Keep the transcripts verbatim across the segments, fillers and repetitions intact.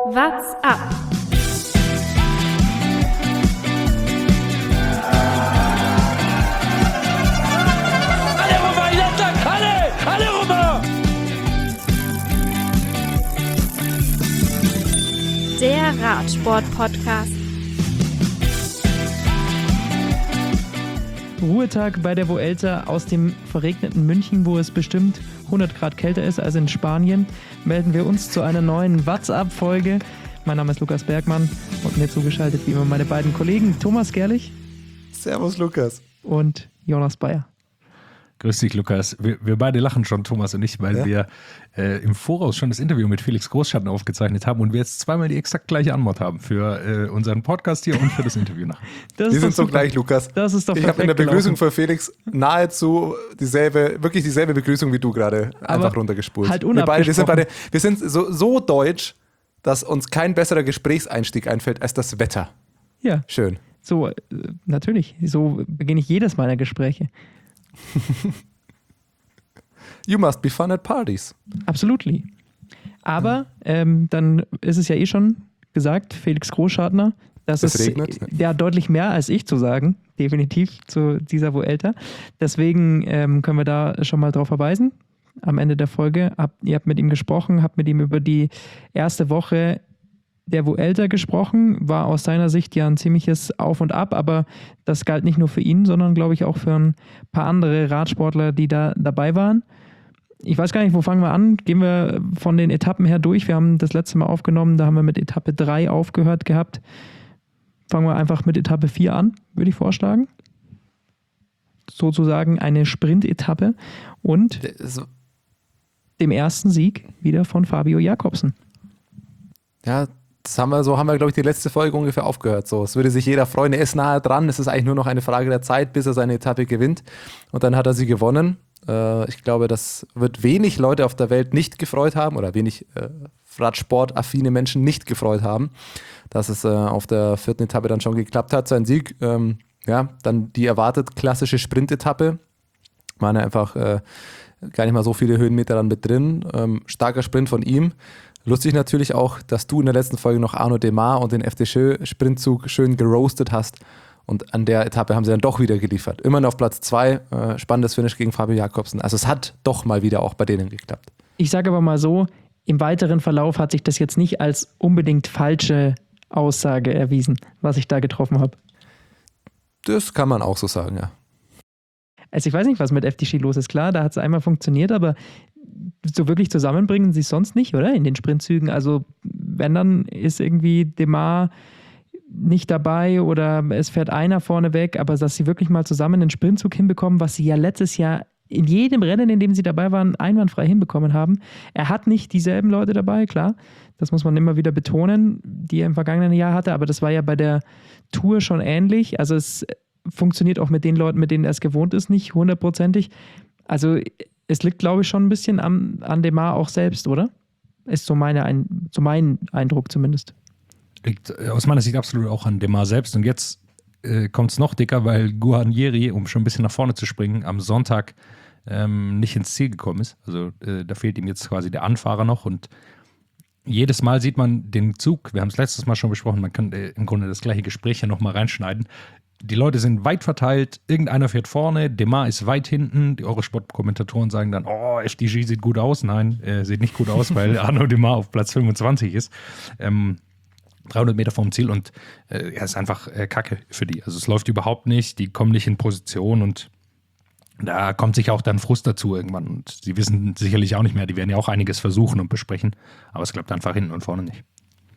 What's up? Alle rüber, Jattak, alle! Alle rüber! Der Radsport-Podcast. Ruhetag bei der Vuelta aus dem verregneten München, wo es bestimmt hundert Grad kälter ist als in Spanien, melden wir uns zu einer neuen What's Up-Folge. Mein Name ist Lukas Bergmann und mir zugeschaltet wie immer meine beiden Kollegen Thomas Gerlich. Servus Lukas. Und Jonas Bayer. Grüß dich, Lukas. Wir, wir beide lachen schon, Thomas und ich, weil ja. wir äh, im Voraus schon das Interview mit Felix Großschatten aufgezeichnet haben und wir jetzt zweimal die exakt gleiche Antwort haben für äh, unseren Podcast hier und für das Interview nachher. Wir sind so gleich, Lukas. Das ist doch Ich habe in der Begrüßung gelaufen. Für Felix nahezu dieselbe, wirklich dieselbe Begrüßung wie du gerade einfach runtergespult. Halt wir, beide, wir sind, beide, wir sind so, so deutsch, dass uns kein besserer Gesprächseinstieg einfällt als das Wetter. Ja. Schön. So, äh, natürlich. So beginne ich jedes meiner Gespräche. You must be fun at parties. Absolutely. Aber ähm, dann ist es ja eh schon gesagt, Felix Großschartner, das es ist regnet. ja deutlich mehr als ich zu sagen, definitiv zu dieser Vuelta. Deswegen ähm, können wir da schon mal drauf verweisen. Am Ende der Folge, habt, ihr habt mit ihm gesprochen, habt mit ihm über die erste Woche der Vuelta gesprochen, war aus seiner Sicht ja ein ziemliches Auf und Ab, aber das galt nicht nur für ihn, sondern glaube ich auch für ein paar andere Radsportler, die da dabei waren. Ich weiß gar nicht, wo fangen wir an? Gehen wir von den Etappen her durch. Wir haben das letzte Mal aufgenommen, da haben wir mit Etappe drei aufgehört gehabt. Fangen wir einfach mit Etappe vier an, würde ich vorschlagen. Sozusagen eine Sprint-Etappe und dem ersten Sieg wieder von Fabio Jakobsen. Ja, das haben wir, so haben wir, glaube ich, die letzte Folge ungefähr aufgehört. So, es würde sich jeder freuen, er ist nahe dran, es ist eigentlich nur noch eine Frage der Zeit, bis er seine Etappe gewinnt. Und dann hat er sie gewonnen. Äh, ich glaube, das wird wenig Leute auf der Welt nicht gefreut haben oder wenig äh, Radsport-affine Menschen nicht gefreut haben, dass es äh, auf der vierten Etappe dann schon geklappt hat, sein Sieg. Ähm, ja, dann die erwartet klassische Sprint-Etappe. Waren ja einfach äh, gar nicht mal so viele Höhenmeter dann mit drin. Ähm, starker Sprint von ihm. Lustig natürlich auch, dass du in der letzten Folge noch Arnaud Démare und den F D Jeux-Sprintzug schön geroastet hast. Und an der Etappe haben sie dann doch wieder geliefert. Immerhin auf Platz zwei. Äh, spannendes Finish gegen Fabio Jakobsen. Also es hat doch mal wieder auch bei denen geklappt. Ich sage aber mal so, im weiteren Verlauf hat sich das jetzt nicht als unbedingt falsche Aussage erwiesen, was ich da getroffen habe. Das kann man auch so sagen, ja. Also ich weiß nicht, was mit F D J los ist. Klar, da hat es einmal funktioniert, aber so wirklich zusammenbringen sie es sonst nicht, oder? In den Sprintzügen. Also wenn, dann ist irgendwie Démare nicht dabei oder es fährt einer vorne weg, aber dass sie wirklich mal zusammen einen Sprintzug hinbekommen, was sie ja letztes Jahr in jedem Rennen, in dem sie dabei waren, einwandfrei hinbekommen haben. Er hat nicht dieselben Leute dabei, klar. Das muss man immer wieder betonen, die er im vergangenen Jahr hatte, aber das war ja bei der Tour schon ähnlich. Also es funktioniert auch mit den Leuten, mit denen er es gewohnt ist, nicht hundertprozentig. Also es liegt, glaube ich, schon ein bisschen an, an Démare auch selbst, oder? Ist so, meine ein, so mein Eindruck zumindest. Liegt aus meiner Sicht absolut auch an Démare selbst. Und jetzt äh, kommt es noch dicker, weil Guarnieri, um schon ein bisschen nach vorne zu springen, am Sonntag ähm, nicht ins Ziel gekommen ist. Also äh, da fehlt ihm jetzt quasi der Anfahrer noch. Und jedes Mal sieht man den Zug, wir haben es letztes Mal schon besprochen, man kann äh, im Grunde das gleiche Gespräch ja nochmal reinschneiden. Die Leute sind weit verteilt, irgendeiner fährt vorne, Démare ist weit hinten, die Eurosport-Kommentatoren sagen dann, oh, F D J sieht gut aus. Nein, äh, sieht nicht gut aus, weil Arnaud Démare auf Platz fünfundzwanzig ist. Ähm, dreihundert Meter vom Ziel und äh, ja, ist einfach äh, Kacke für die. Also es läuft überhaupt nicht, die kommen nicht in Position und da kommt sich auch dann Frust dazu irgendwann. Und sie wissen sicherlich auch nicht mehr, die werden ja auch einiges versuchen und besprechen, aber es klappt einfach hinten und vorne nicht.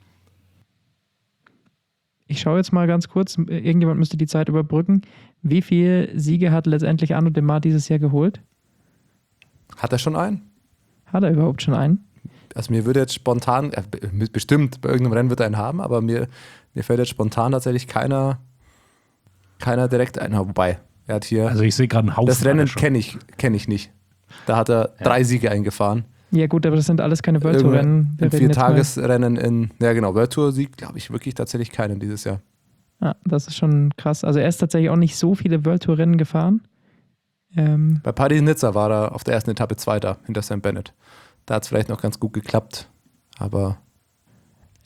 Ich schaue jetzt mal ganz kurz, irgendjemand müsste die Zeit überbrücken. Wie viele Siege hat letztendlich Arnaud Démare dieses Jahr geholt? Hat er schon einen? Hat er überhaupt schon einen? Also mir würde jetzt spontan, äh, bestimmt bei irgendeinem Rennen wird er einen haben, aber mir, mir fällt jetzt spontan tatsächlich keiner, keiner direkt ein. Wobei, er hat hier, also ich sehe gerade einen Haufen. Das Rennen kenne ich, kenn ich nicht. Da hat er ja. drei Siege eingefahren. Ja gut, aber das sind alles keine World Tour Rennen. Ein Viertagesrennen in, ja genau, World Tour Sieg, glaube ich wirklich tatsächlich keinen dieses Jahr. Ja, das ist schon krass. Also er ist tatsächlich auch nicht so viele World Tour Rennen gefahren. Ähm Bei Paris-Nizza war er auf der ersten Etappe Zweiter hinter Sam Bennett. Da hat es vielleicht noch ganz gut geklappt, aber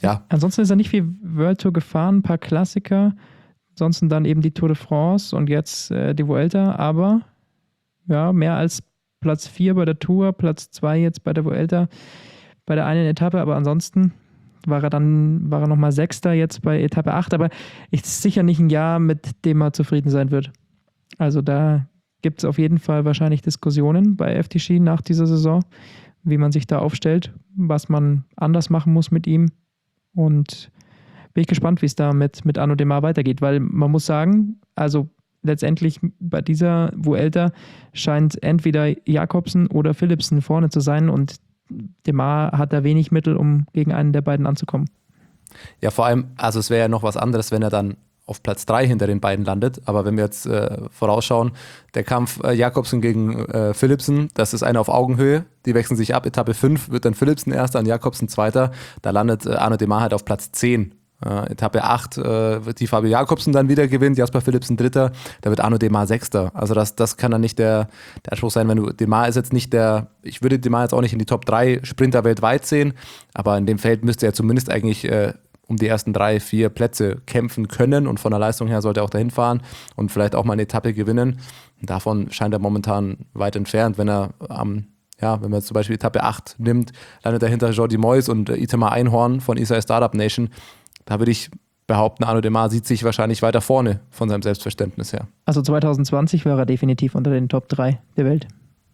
ja. Ansonsten ist er nicht viel World Tour gefahren, ein paar Klassiker, ansonsten dann eben die Tour de France und jetzt äh, die Vuelta, aber ja, mehr als Platz vier bei der Tour, Platz zwei jetzt bei der Vuelta, bei der einen Etappe, aber ansonsten war er dann, war er nochmal Sechster jetzt bei Etappe acht, aber ist sicher nicht ein Jahr, mit dem er zufrieden sein wird. Also da gibt es auf jeden Fall wahrscheinlich Diskussionen bei F D G nach dieser Saison, wie man sich da aufstellt, was man anders machen muss mit ihm. Und bin ich gespannt, wie es da mit, mit Arnaud Démare weitergeht, weil man muss sagen, also letztendlich bei dieser Vuelta scheint entweder Jakobsen oder Philipsen vorne zu sein und Démare hat da wenig Mittel, um gegen einen der beiden anzukommen. Ja, vor allem, also es wäre ja noch was anderes, wenn er dann auf Platz drei hinter den beiden landet, aber wenn wir jetzt äh, vorausschauen, der Kampf äh, Jakobsen gegen äh, Philipsen, das ist einer auf Augenhöhe, die wechseln sich ab, Etappe fünf wird dann Philipsen Erster und Jakobsen Zweiter, da landet äh, Arnaud Démare halt auf Platz zehn. Äh, Etappe acht äh, wird die Fabio Jakobsen dann wieder gewinnen, Jasper Philipsen Dritter, da wird Arnaud Démare Sechster. Also das, das kann dann nicht der, der Anspruch sein, wenn du, Démare ist jetzt nicht der, ich würde Démare jetzt auch nicht in die Top drei Sprinter weltweit sehen, aber in dem Feld müsste er zumindest eigentlich äh, um die ersten drei, vier Plätze kämpfen können und von der Leistung her sollte er auch dahin fahren und vielleicht auch mal eine Etappe gewinnen. Und davon scheint er momentan weit entfernt, wenn er am ähm, Ja, wenn man jetzt zum Beispiel Etappe acht nimmt, landet dahinter Jordi Moyes und äh, Itamar Einhorn von Israel Startup Nation. Da würde ich behaupten, Arnaud Démare sieht sich wahrscheinlich weiter vorne von seinem Selbstverständnis her. Also zwanzig zwanzig war er definitiv unter den Top drei der Welt.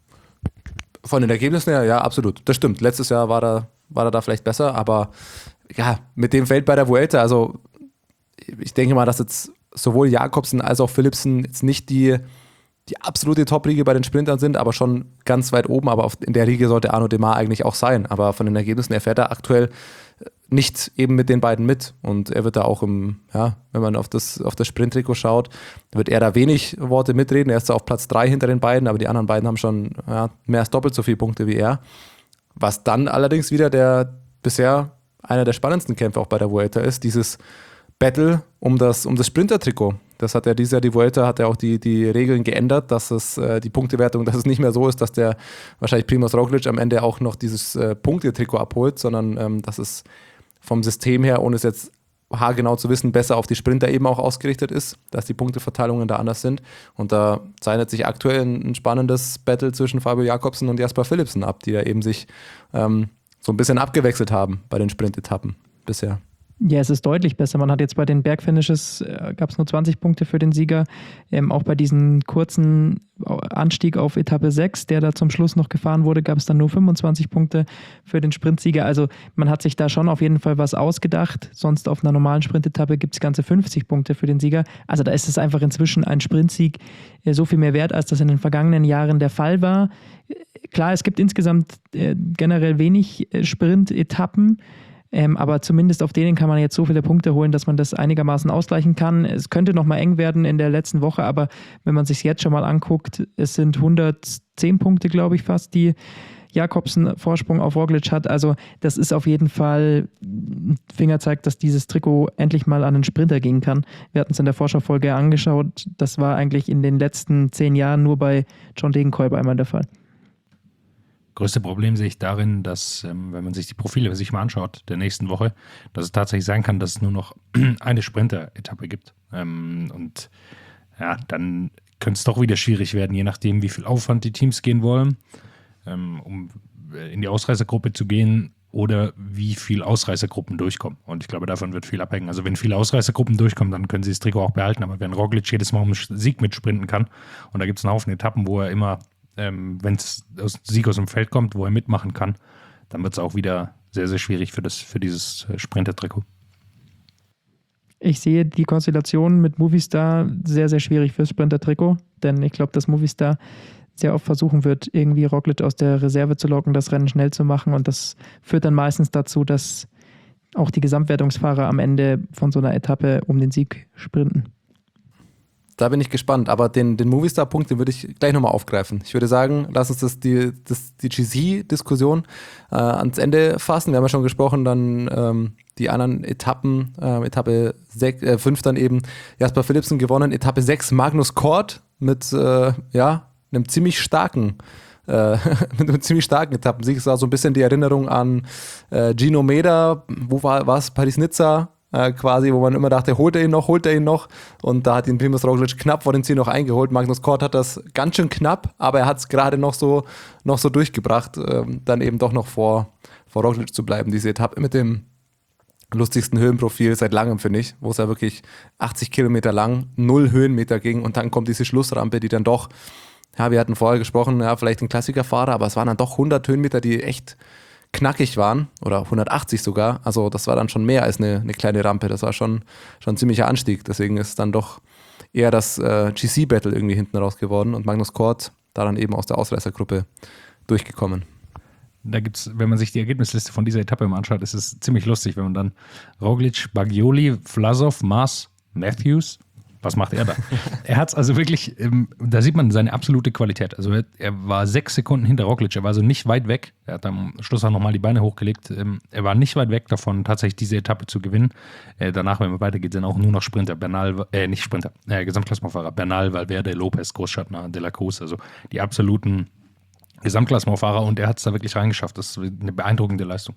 Von den Ergebnissen her, ja, absolut. Das stimmt. Letztes Jahr war er, war er da vielleicht besser, aber ja, mit dem Feld bei der Vuelta, also ich denke mal, dass jetzt sowohl Jakobsen als auch Philipsen jetzt nicht die die absolute Top-Riege bei den Sprintern sind, aber schon ganz weit oben, aber auf, in der Riege sollte Arnaud Démare eigentlich auch sein, aber von den Ergebnissen her fährt er aktuell nicht eben mit den beiden mit und er wird da auch im, ja, wenn man auf das, auf das Sprint-Trikot schaut, wird er da wenig Worte mitreden, er ist da auf Platz drei hinter den beiden, aber die anderen beiden haben schon ja, mehr als doppelt so viele Punkte wie er, was dann allerdings wieder der bisher einer der spannendsten Kämpfe auch bei der Vuelta ist, dieses Battle um das, um das Sprinter-Trikot. Das hat ja dieses Jahr, die Vuelta hat ja auch die, die Regeln geändert, dass es äh, die Punktewertung, dass es nicht mehr so ist, dass der wahrscheinlich Primož Roglič am Ende auch noch dieses äh, Punktetrikot abholt, sondern ähm, dass es vom System her, ohne es jetzt haargenau zu wissen, besser auf die Sprinter eben auch ausgerichtet ist, dass die Punkteverteilungen da anders sind. Und da zeichnet sich aktuell ein, ein spannendes Battle zwischen Fabio Jakobsen und Jasper Philipsen ab, die da eben sich ähm, so ein bisschen abgewechselt haben bei den Sprintetappen bisher. Ja, es ist deutlich besser. Man hat jetzt bei den Bergfinishes, äh, gab es nur zwanzig Punkte für den Sieger. Ähm, auch bei diesem kurzen Anstieg auf Etappe sechs, der da zum Schluss noch gefahren wurde, gab es dann nur fünfundzwanzig Punkte für den Sprintsieger. Also man hat sich da schon auf jeden Fall was ausgedacht. Sonst auf einer normalen Sprintetappe gibt es ganze fünfzig Punkte für den Sieger. Also da ist es einfach inzwischen ein Sprintsieg äh, so viel mehr wert, als das in den vergangenen Jahren der Fall war. Klar, es gibt insgesamt äh, generell wenig äh, Sprintetappen. Ähm, aber zumindest auf denen kann man jetzt so viele Punkte holen, dass man das einigermaßen ausgleichen kann. Es könnte nochmal eng werden in der letzten Woche, aber wenn man sich jetzt schon mal anguckt, es sind hundertzehn Punkte, glaube ich, fast, die Jakobsen Vorsprung auf Roglič hat. Also das ist auf jeden Fall ein Fingerzeig, dass dieses Trikot endlich mal an den Sprinter gehen kann. Wir hatten es in der Vorschaufolge angeschaut. Das war eigentlich in den letzten zehn Jahren nur bei John Degenkolb einmal der Fall. Größte Problem sehe ich darin, dass, ähm, wenn man sich die Profile sich mal anschaut, der nächsten Woche, dass es tatsächlich sein kann, dass es nur noch eine Sprinter-Etappe gibt. Ähm, und ja, dann könnte es doch wieder schwierig werden, je nachdem, wie viel Aufwand die Teams gehen wollen, ähm, um in die Ausreißergruppe zu gehen oder wie viel Ausreißergruppen durchkommen. Und ich glaube, davon wird viel abhängen. Also wenn viele Ausreißergruppen durchkommen, dann können sie das Trikot auch behalten. Aber wenn Roglič jedes Mal um den Sieg mitsprinten kann und da gibt es einen Haufen Etappen, wo er immer Ähm, wenn es aus Sieg aus dem Feld kommt, wo er mitmachen kann, dann wird es auch wieder sehr, sehr schwierig für, das, für dieses Sprinter-Trikot. Ich sehe die Konstellation mit Movistar sehr, sehr schwierig fürs Sprinter-Trikot, denn ich glaube, dass Movistar sehr oft versuchen wird, irgendwie Roglič aus der Reserve zu locken, das Rennen schnell zu machen und das führt dann meistens dazu, dass auch die Gesamtwertungsfahrer am Ende von so einer Etappe um den Sieg sprinten. Da bin ich gespannt, aber den, den Movistar-Punkt, den würde ich gleich nochmal aufgreifen. Ich würde sagen, lass uns das, die, das, die G C-Diskussion äh, ans Ende fassen. Wir haben ja schon gesprochen, dann ähm, die anderen Etappen, äh, Etappe fünf dann eben Jasper Philipsen gewonnen, Etappe sechs Magnus Kort mit äh, ja, einem ziemlich starken äh, mit einem ziemlich starken Etappensieg. Es war so ein bisschen die Erinnerung an äh, Gino Meda, wo war es? Paris-Nizza äh, quasi, wo man immer dachte, holt er ihn noch, holt er ihn noch. Und da hat ihn Primož Roglič knapp vor dem Ziel noch eingeholt. Magnus Kort hat das ganz schön knapp, aber er hat es gerade noch so, noch so durchgebracht, äh, dann eben doch noch vor, vor Roglič zu bleiben. Diese Etappe mit dem lustigsten Höhenprofil seit langem, finde ich, wo es ja wirklich achtzig Kilometer lang, null Höhenmeter ging und dann kommt diese Schlussrampe, die dann doch, ja, wir hatten vorher gesprochen, ja, vielleicht ein Klassikerfahrer, aber es waren dann doch hundert Höhenmeter, die echt knackig waren oder hundertachtzig sogar, also das war dann schon mehr als eine, eine kleine Rampe, das war schon, schon ein ziemlicher Anstieg, deswegen ist dann doch eher das äh, G C-Battle irgendwie hinten raus geworden und Magnus Kort da dann eben aus der Ausreißergruppe durchgekommen. Da gibt's, wenn man sich die Ergebnisliste von dieser Etappe mal anschaut, ist es ziemlich lustig, wenn man dann Roglič, Baggioli, Vlasov, Maas, Matthews, was macht er da? Er hat es also wirklich, ähm, da sieht man seine absolute Qualität. Also er, er war sechs Sekunden hinter Roglič, er war also nicht weit weg. Er hat am Schluss auch nochmal die Beine hochgelegt. Ähm, er war nicht weit weg davon, tatsächlich diese Etappe zu gewinnen. Äh, danach, wenn man weitergeht, sind auch nur noch Sprinter, Bernal, äh, nicht Sprinter, äh, Gesamtklassementfahrer, Bernal, Valverde, Lopez, Großschartner, De la Cruz, also die absoluten Gesamtklassementfahrer und er hat es da wirklich reingeschafft. Das ist eine beeindruckende Leistung.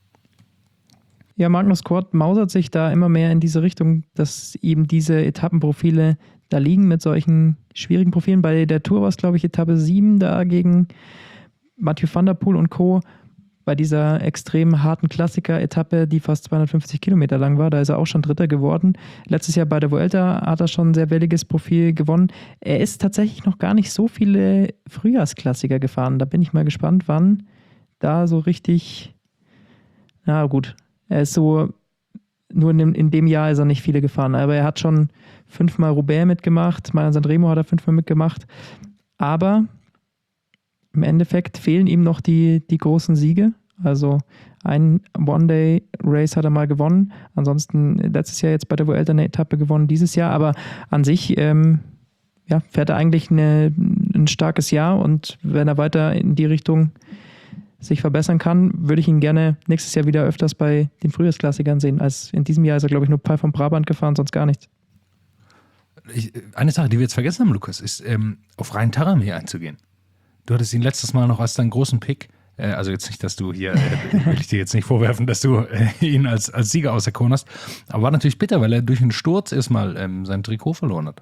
Ja, Magnus Kort mausert sich da immer mehr in diese Richtung, dass eben diese Etappenprofile da liegen mit solchen schwierigen Profilen. Bei der Tour war es, glaube ich, Etappe sieben da gegen Mathieu van der Poel und Co. Bei dieser extrem harten Klassiker-Etappe, die fast zweihundertfünfzig Kilometer lang war, da ist er auch schon Dritter geworden. Letztes Jahr bei der Vuelta hat er schon ein sehr welliges Profil gewonnen. Er ist tatsächlich noch gar nicht so viele Frühjahrsklassiker gefahren. Da bin ich mal gespannt, wann da so richtig, na gut, er ist so, nur in dem, in dem Jahr ist er nicht viele gefahren, aber er hat schon fünfmal Roubaix mitgemacht, Milan Sanremo hat er fünfmal mitgemacht, aber im Endeffekt fehlen ihm noch die, die großen Siege. Also ein One-Day-Race hat er mal gewonnen. Ansonsten letztes Jahr jetzt bei der Vuelta eine Etappe gewonnen, dieses Jahr. Aber an sich ähm, ja, fährt er eigentlich eine, ein starkes Jahr. Und wenn er weiter in die Richtung sich verbessern kann, würde ich ihn gerne nächstes Jahr wieder öfters bei den Frühjahrsklassikern sehen. Als in diesem Jahr ist er, glaube ich, nur Pi von Brabant gefahren, sonst gar nichts. Ich, eine Sache, die wir jetzt vergessen haben, Lukas, ist ähm, auf Rhein Taramir einzugehen. Du hattest ihn letztes Mal noch als deinen großen Pick, äh, also jetzt nicht, dass du hier, äh, will ich dir jetzt nicht vorwerfen, dass du äh, ihn als, als Sieger auserkoren hast, aber war natürlich bitter, weil er durch einen Sturz erstmal ähm, sein Trikot verloren hat.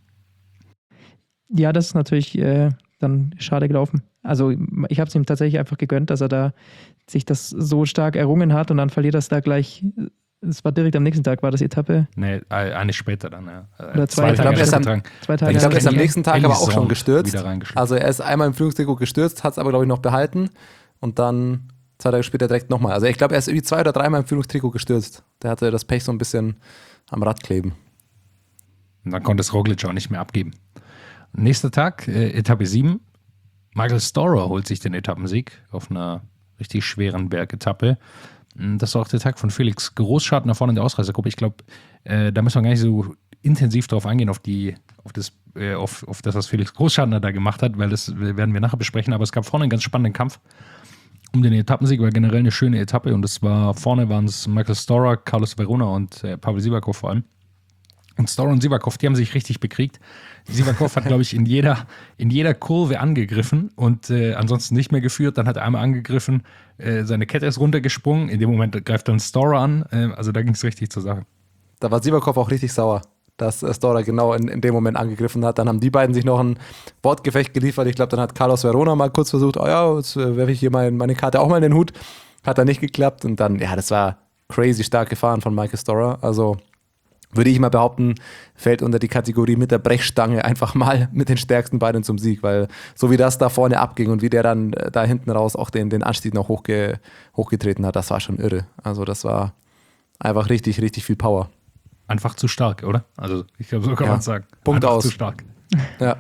Ja, das ist natürlich äh, dann schade gelaufen. Also ich habe es ihm tatsächlich einfach gegönnt, dass er da sich das so stark errungen hat und dann verliert er es da gleich. Es war direkt am nächsten Tag, war das Etappe? Nee, eine später dann, ja. Oder zwei, zwei Tage. Tage. Ich glaube, zwei Tage ich glaube, er ist am nächsten Tag aber auch schon gestürzt. Also Also er ist einmal im Führungstrikot gestürzt, hat es aber, glaube ich, noch behalten und dann zwei Tage später direkt nochmal. Also ich glaube, er ist irgendwie zwei oder dreimal im Führungstrikot gestürzt. Der hatte das Pech so ein bisschen am Rad kleben. Und dann konnte es Roglič auch nicht mehr abgeben. Nächster Tag, äh, Etappe sieben. Michael Storer holt sich den Etappensieg auf einer richtig schweren Bergetappe. Das war auch der Tag von Felix Großschartner vorne in der Ausreißergruppe. Ich glaube, äh, da müssen wir gar nicht so intensiv drauf eingehen, auf, die, auf, das, äh, auf, auf das, was Felix Großschartner da gemacht hat, weil das werden wir nachher besprechen. Aber es gab vorne einen ganz spannenden Kampf um den Etappensieg, war generell eine schöne Etappe. Und es war, vorne waren es Michael Storer, Carlos Verona und äh, Pavel Sivakov vor allem. Und Storer und Sivakov, die haben sich richtig bekriegt. Sivakov hat, glaube ich, in jeder, in jeder Kurve angegriffen und äh, ansonsten nicht mehr geführt. Dann hat er einmal angegriffen, äh, seine Kette ist runtergesprungen. In dem Moment greift dann Storer an. Äh, also da ging es richtig zur Sache. Da war Sivakov auch richtig sauer, dass äh, Storer genau in, in dem Moment angegriffen hat. Dann haben die beiden sich noch ein Wortgefecht geliefert. Ich glaube, dann hat Carlos Verona mal kurz versucht, oh ja, jetzt äh, werfe ich hier mein, meine Karte auch mal in den Hut. Hat dann nicht geklappt. Und dann, ja, das war crazy stark gefahren von Michael Storer. Also würde ich mal behaupten, fällt unter die Kategorie mit der Brechstange einfach mal mit den stärksten Beinen zum Sieg, weil so wie das da vorne abging und wie der dann da hinten raus auch den, den Anstieg noch hochge, hochgetreten hat, das war schon irre. Also das war einfach richtig, richtig viel Power. Einfach zu stark, oder? Also ich glaube, so kann Ja. man es sagen. Punkt Einfach aus. zu stark. Ja.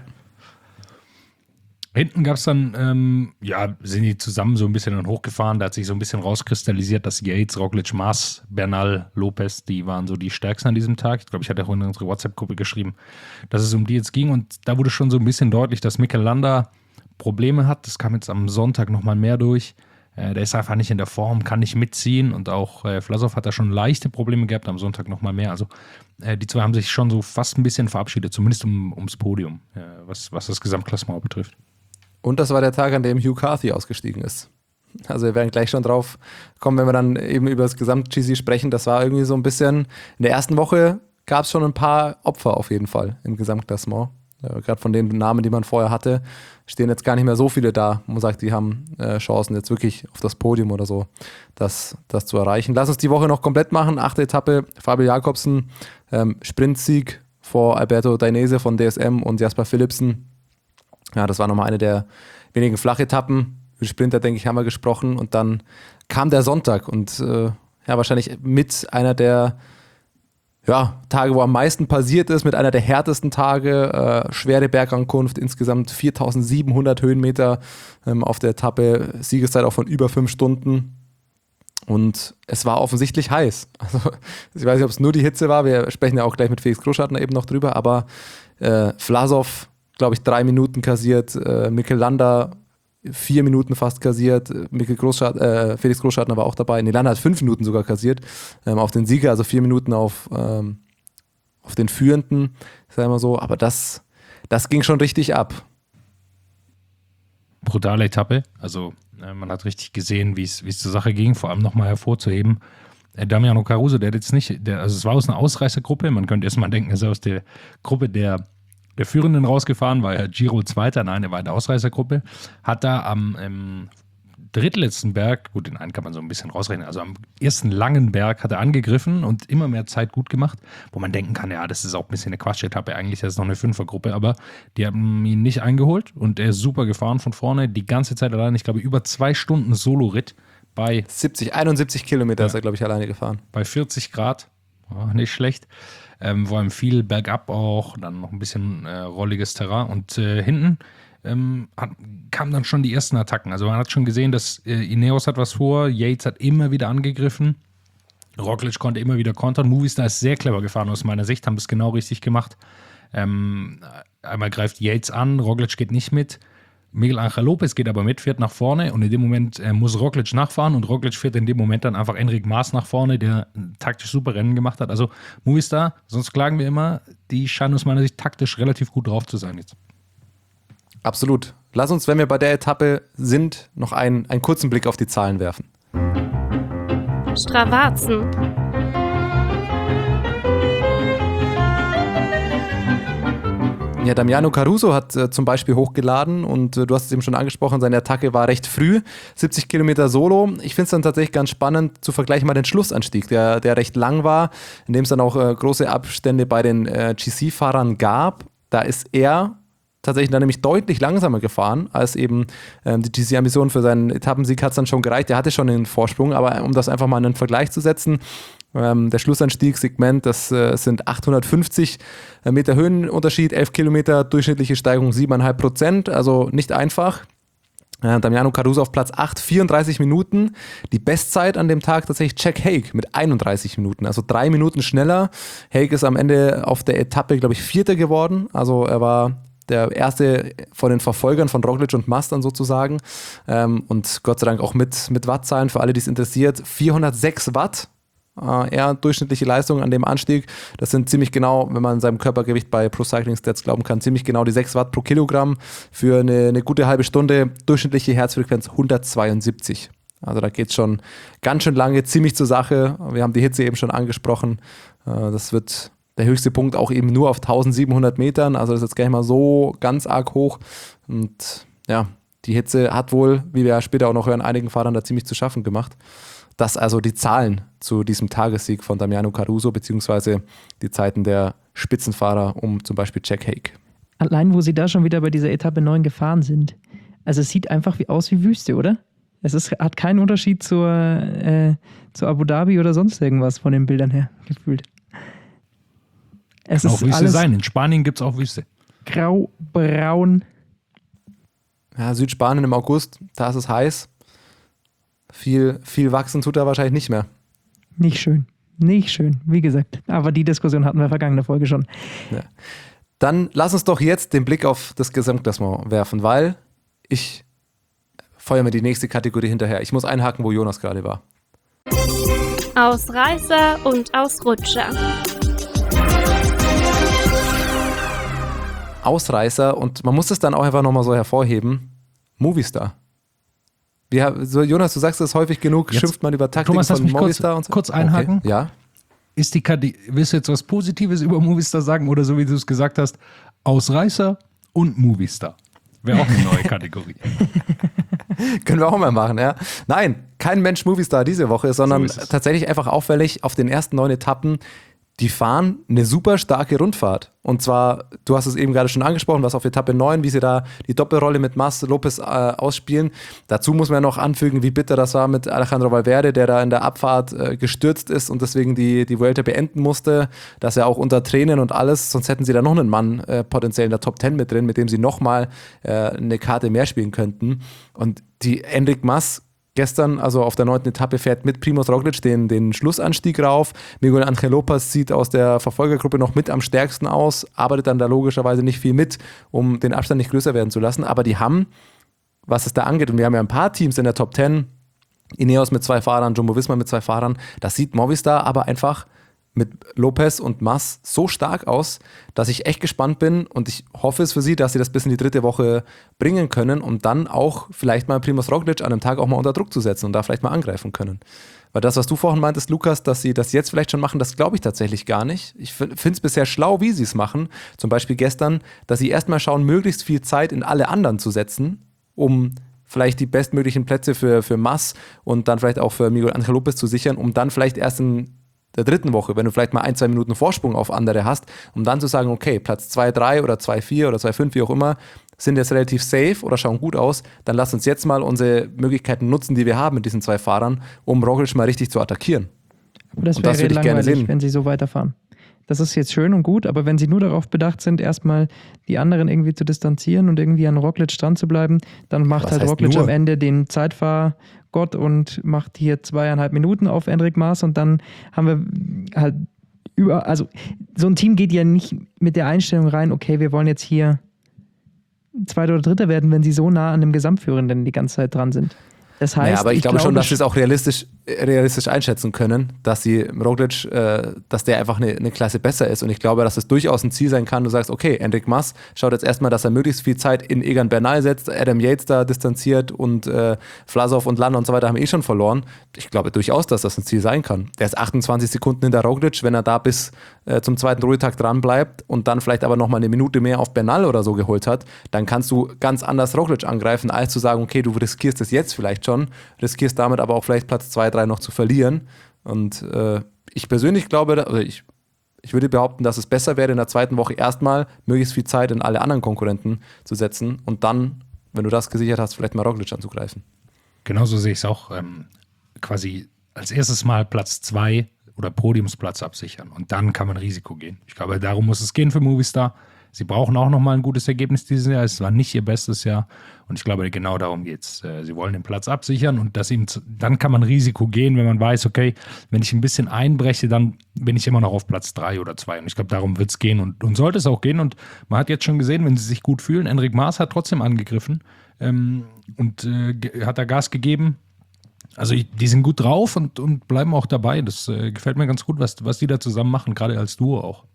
Hinten gab es dann, ähm, ja, sind die zusammen so ein bisschen dann hochgefahren. Da hat sich so ein bisschen rauskristallisiert, dass Yates, Roglič, Maas, Bernal, Lopez, die waren so die Stärksten an diesem Tag. Ich glaube, ich hatte auch in unsere WhatsApp-Gruppe geschrieben, dass es um die jetzt ging. Und da wurde schon so ein bisschen deutlich, dass Mikel Landa Probleme hat. Das kam jetzt am Sonntag nochmal mehr durch. Äh, der ist einfach nicht in der Form, kann nicht mitziehen. Und auch äh, Vlasov hat da schon leichte Probleme gehabt, am Sonntag nochmal mehr. Also äh, die zwei haben sich schon so fast ein bisschen verabschiedet, zumindest um, ums Podium, äh, was, was das Gesamtklassement betrifft. Und das war der Tag, an dem Hugh Carthy ausgestiegen ist. Also wir werden gleich schon drauf kommen, wenn wir dann eben über das Gesamt-G C sprechen. Das war irgendwie so ein bisschen, in der ersten Woche gab es schon ein paar Opfer auf jeden Fall im Gesamtklassement. Ja, gerade von den Namen, die man vorher hatte, stehen jetzt gar nicht mehr so viele da. Man sagt, die haben äh, Chancen jetzt wirklich auf das Podium oder so, das, das zu erreichen. Lass uns die Woche noch komplett machen. Achte Etappe, Fabio Jakobsen, ähm, Sprintsieg vor Alberto Dainese von D S M und Jasper Philipsen. Ja, das war nochmal eine der wenigen Flachetappen. Über Sprinter, denke ich, haben wir gesprochen. Und dann kam der Sonntag und äh, ja, wahrscheinlich mit einer der ja, Tage, wo am meisten passiert ist, mit einer der härtesten Tage. Äh, schwere Bergankunft, insgesamt viertausendsiebenhundert Höhenmeter ähm, auf der Etappe. Siegeszeit auch von über fünf Stunden. Und es war offensichtlich heiß. Also, ich weiß nicht, ob es nur die Hitze war. Wir sprechen ja auch gleich mit Felix Großschartner eben noch drüber. Aber äh, Vlasov, glaube ich, drei Minuten kassiert. Äh, Mikkel Landa vier Minuten fast kassiert. Mikkel Großschartner, äh, Felix Großschartner war auch dabei. Nee, Landa hat fünf Minuten sogar kassiert ähm, auf den Sieger. Also vier Minuten auf, ähm, auf den Führenden, sagen wir so. Aber das, das ging schon richtig ab. Brutale Etappe. Also äh, man hat richtig gesehen, wie es zur Sache ging. Vor allem nochmal hervorzuheben. Äh, Damiano Caruso, der hat jetzt nicht, der, also es war aus einer Ausreißergruppe. Man könnte erstmal denken, er ist aus der Gruppe der der Führenden rausgefahren, war ja Giro Zweiter, nein, er war in der Ausreißergruppe, hat da am ähm, drittletzten Berg, gut, den einen kann man so ein bisschen rausrechnen, also am ersten langen Berg hat er angegriffen und immer mehr Zeit gut gemacht, wo man denken kann, ja, das ist auch ein bisschen eine Quatschetappe, eigentlich ist es noch eine Fünfergruppe, aber die haben ihn nicht eingeholt und er ist super gefahren von vorne, die ganze Zeit allein, ich glaube, über zwei Stunden Solo-Ritt bei siebzig, einundsiebzig Kilometer ja, ist er, glaube ich, alleine gefahren. Bei vierzig Grad, oh, nicht schlecht. Ähm, vor allem viel bergab auch, dann noch ein bisschen äh, rolliges Terrain und äh, hinten ähm, hat, kamen dann schon die ersten Attacken. Also man hat schon gesehen, dass äh, Ineos hat was vor, Yates hat immer wieder angegriffen, Roglic konnte immer wieder kontern, Movistar ist sehr clever gefahren aus meiner Sicht, haben das genau richtig gemacht. Ähm, einmal greift Yates an, Roglic geht nicht mit, Miguel Angel Lopez geht aber mit, fährt nach vorne und in dem Moment äh, muss Roglic nachfahren und Roglic fährt in dem Moment dann einfach Enric Mas nach vorne, der taktisch super Rennen gemacht hat. Also Movistar, sonst klagen wir immer, die scheinen aus meiner Sicht taktisch relativ gut drauf zu sein jetzt. Absolut. Lass uns, wenn wir bei der Etappe sind, noch einen, einen kurzen Blick auf die Zahlen werfen. Stravazen. Ja, Damiano Caruso hat äh, zum Beispiel hochgeladen und äh, du hast es eben schon angesprochen, seine Attacke war recht früh, siebzig Kilometer Solo. Ich finde es dann tatsächlich ganz spannend zu vergleichen mal den Schlussanstieg, der, der recht lang war, in dem es dann auch äh, große Abstände bei den äh, G C-Fahrern gab. Da ist er tatsächlich dann nämlich deutlich langsamer gefahren, als eben ähm, die G C-Ambition für seinen Etappensieg hat es dann schon gereicht. Er hatte schon den Vorsprung, aber um das einfach mal in einen Vergleich zu setzen, ähm, der Schlussanstiegssegment, das äh, sind achthundertfünfzig Meter Höhenunterschied, elf Kilometer, durchschnittliche Steigung sieben Komma fünf Prozent, also nicht einfach. Äh, Damiano Caruso auf Platz acht, vierunddreißig Minuten. Die Bestzeit an dem Tag tatsächlich Jack Haig mit einunddreißig Minuten, also drei Minuten schneller. Haig ist am Ende auf der Etappe, glaube ich, Vierter geworden, also er war der erste von den Verfolgern von Roglic und Mas dann sozusagen. Ähm, und Gott sei Dank auch mit, mit Wattzahlen für alle, die es interessiert. vierhundertsechs Watt, äh, eher durchschnittliche Leistung an dem Anstieg. Das sind ziemlich genau, wenn man seinem Körpergewicht bei Pro Cycling Stats glauben kann, ziemlich genau die sechs Watt pro Kilogramm für eine, eine gute halbe Stunde. Durchschnittliche Herzfrequenz hundertzweiundsiebzig. Also da geht es schon ganz schön lange, ziemlich zur Sache. Wir haben die Hitze eben schon angesprochen. Äh, das wird der höchste Punkt auch eben nur auf eintausendsiebenhundert Metern, also das ist jetzt gar nicht mal so ganz arg hoch. Und ja, die Hitze hat wohl, wie wir ja später auch noch hören, einigen Fahrern da ziemlich zu schaffen gemacht. Das also die Zahlen zu diesem Tagessieg von Damiano Caruso, beziehungsweise die Zeiten der Spitzenfahrer um zum Beispiel Jack Haig. Allein, wo sie da schon wieder bei dieser Etappe neun gefahren sind. Also es sieht einfach wie aus wie Wüste, oder? Es ist, hat keinen Unterschied zur, äh, zur Abu Dhabi oder sonst irgendwas von den Bildern her gefühlt. Es Kann ist auch Wüste alles sein. In Spanien gibt es auch Wüste. Grau, braun. Ja, Südspanien im August, da ist es heiß. Viel, viel wachsen tut da wahrscheinlich nicht mehr. Nicht schön. Nicht schön, wie gesagt. Aber die Diskussion hatten wir vergangene Folge schon. Ja. Dann lass uns doch jetzt den Blick auf das Gesamtklassement werfen, weil ich feuere mir die nächste Kategorie hinterher. Ich muss einhaken, wo Jonas gerade war. Ausreißer und Ausrutscher. Ausreißer und man muss es dann auch einfach nochmal so hervorheben. Movistar. Wir, so Jonas, du sagst das häufig genug, Jetzt, schimpft man über Taktiken Thomas, lass von mich Movistar kurz, und so. kurz einhaken. Okay. Ja. Ist die Karte, willst du jetzt was Positives über Movistar sagen oder so wie du es gesagt hast, Ausreißer und Movistar? Wäre auch eine neue Kategorie. Können wir auch mal machen, ja. Nein, kein Mensch Movistar diese Woche, sondern So ist es. tatsächlich einfach auffällig auf den ersten neun Etappen, die fahren eine super starke Rundfahrt. Und zwar, du hast es eben gerade schon angesprochen, was auf Etappe neun, wie sie da die Doppelrolle mit Mas Lopez äh, ausspielen. Dazu muss man noch anfügen, wie bitter das war mit Alejandro Valverde, der da in der Abfahrt äh, gestürzt ist und deswegen die, die Vuelta beenden musste. Dass er auch unter Tränen und alles, sonst hätten sie da noch einen Mann äh, potenziell in der Top zehn mit drin, mit dem sie nochmal äh, eine Karte mehr spielen könnten. Und die Enric Mas gestern, also auf der neunten Etappe, fährt mit Primož Roglič den, den Schlussanstieg rauf. Miguel Ángel López sieht aus der Verfolgergruppe noch mit am stärksten aus, arbeitet dann da logischerweise nicht viel mit, um den Abstand nicht größer werden zu lassen. Aber die haben, was es da angeht, und wir haben ja ein paar Teams in der Top zehn, Ineos mit zwei Fahrern, Jumbo-Visma mit zwei Fahrern, das sieht Movistar aber einfach mit Lopez und Mas so stark aus, dass ich echt gespannt bin und ich hoffe es für sie, dass sie das bis in die dritte Woche bringen können, um dann auch vielleicht mal Primož Roglič an einem Tag auch mal unter Druck zu setzen und da vielleicht mal angreifen können. Weil das, was du vorhin meintest, Lukas, dass sie das jetzt vielleicht schon machen, das glaube ich tatsächlich gar nicht. Ich finde es bisher schlau, wie sie es machen. Zum Beispiel gestern, dass sie erstmal schauen, möglichst viel Zeit in alle anderen zu setzen, um vielleicht die bestmöglichen Plätze für, für Mas und dann vielleicht auch für Miguel Ángel López zu sichern, um dann vielleicht erst in der dritten Woche, wenn du vielleicht mal ein, zwei Minuten Vorsprung auf andere hast, um dann zu sagen, okay, Platz zwei drei oder zwei vier oder zwei fünf, wie auch immer, sind jetzt relativ safe oder schauen gut aus, dann lass uns jetzt mal unsere Möglichkeiten nutzen, die wir haben mit diesen zwei Fahrern, um Roglič mal richtig zu attackieren. Aber das Und das wäre würde ich gerne langweilig, sehen. wenn sie so weiterfahren. Das ist jetzt schön und gut, aber wenn sie nur darauf bedacht sind, erstmal die anderen irgendwie zu distanzieren und irgendwie an Roglič dran zu bleiben, dann macht Was halt heißt Roglič nur? am Ende den Zeitfahrgott und macht hier zweieinhalb Minuten auf Enric Mas und dann haben wir halt über, also so ein Team geht ja nicht mit der Einstellung rein, okay, wir wollen jetzt hier Zweiter oder Dritter werden, wenn sie so nah an dem Gesamtführenden die ganze Zeit dran sind. Das heißt, Naja, aber ich, ich glaube, glaube schon, dass sie es auch realistisch, realistisch einschätzen können, dass sie Roglič, äh, dass der einfach eine, eine Klasse besser ist. Und ich glaube, dass es durchaus ein Ziel sein kann, du sagst, okay, Enric Mas schaut jetzt erstmal, dass er möglichst viel Zeit in Egan Bernal setzt, Adam Yates da distanziert und äh, Vlasov und Landa und so weiter haben eh schon verloren. Ich glaube durchaus, dass das ein Ziel sein kann. Der ist achtundzwanzig Sekunden hinter Roglič, wenn er da bis äh, zum zweiten Ruhetag dran bleibt und dann vielleicht aber nochmal eine Minute mehr auf Bernal oder so geholt hat, dann kannst du ganz anders Roglič angreifen, als zu sagen, okay, du riskierst es jetzt vielleicht schon, riskierst damit aber auch vielleicht Platz zwei, drei noch zu verlieren. Und äh, ich persönlich glaube, also ich, ich würde behaupten, dass es besser wäre, in der zweiten Woche erstmal möglichst viel Zeit in alle anderen Konkurrenten zu setzen und dann, wenn du das gesichert hast, vielleicht mal Roglič anzugreifen. Genauso sehe ich es auch. Ähm, quasi als erstes Mal Platz zwei oder Podiumsplatz absichern und dann kann man Risiko gehen. Ich glaube, darum muss es gehen für Movistar. Sie brauchen auch nochmal ein gutes Ergebnis dieses Jahr. Es war nicht ihr bestes Jahr. Und ich glaube, genau darum geht es. Sie wollen den Platz absichern und das ihm, dann kann man Risiko gehen, wenn man weiß, okay, wenn ich ein bisschen einbreche, dann bin ich immer noch auf Platz drei oder zwei. Und ich glaube, darum wird es gehen und, und sollte es auch gehen. Und man hat jetzt schon gesehen, wenn sie sich gut fühlen, Enric Mas hat trotzdem angegriffen ähm, und äh, ge- hat da Gas gegeben. Also ich, die sind gut drauf und, und bleiben auch dabei. Das äh, gefällt mir ganz gut, was, was die da zusammen machen, gerade als Duo auch.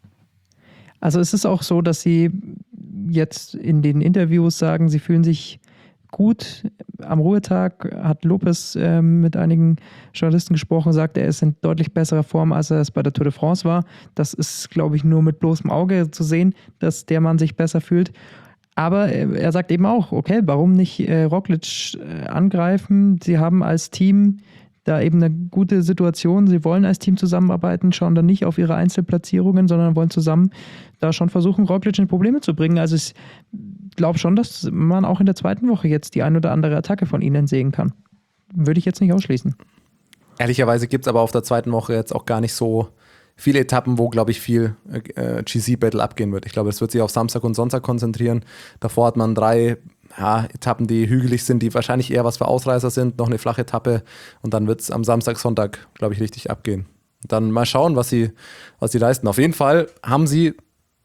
Also es ist auch so, dass sie jetzt in den Interviews sagen, sie fühlen sich gut. Am Ruhetag hat Lopez äh, mit einigen Journalisten gesprochen, sagt, er ist in deutlich besserer Form, als er es bei der Tour de France war. Das ist, glaube ich, nur mit bloßem Auge zu sehen, dass der Mann sich besser fühlt. Aber er sagt eben auch, okay, warum nicht äh, Roglič äh, angreifen? Sie haben als Team da eben eine gute Situation. Sie wollen als Team zusammenarbeiten, schauen dann nicht auf ihre Einzelplatzierungen, sondern wollen zusammen da schon versuchen, Roglič in Probleme zu bringen. Also ich glaube schon, dass man auch in der zweiten Woche jetzt die ein oder andere Attacke von ihnen sehen kann. Würde ich jetzt nicht ausschließen. Ehrlicherweise gibt es aber auf der zweiten Woche jetzt auch gar nicht so viele Etappen, wo, glaube ich, viel äh, G C-Battle abgehen wird. Ich glaube, es wird sich auf Samstag und Sonntag konzentrieren. Davor hat man drei ja, Etappen, die hügelig sind, die wahrscheinlich eher was für Ausreißer sind, noch eine flache Etappe und dann wird es am Samstag, Sonntag, glaube ich, richtig abgehen. Und dann mal schauen, was sie, was sie leisten. Auf jeden Fall haben sie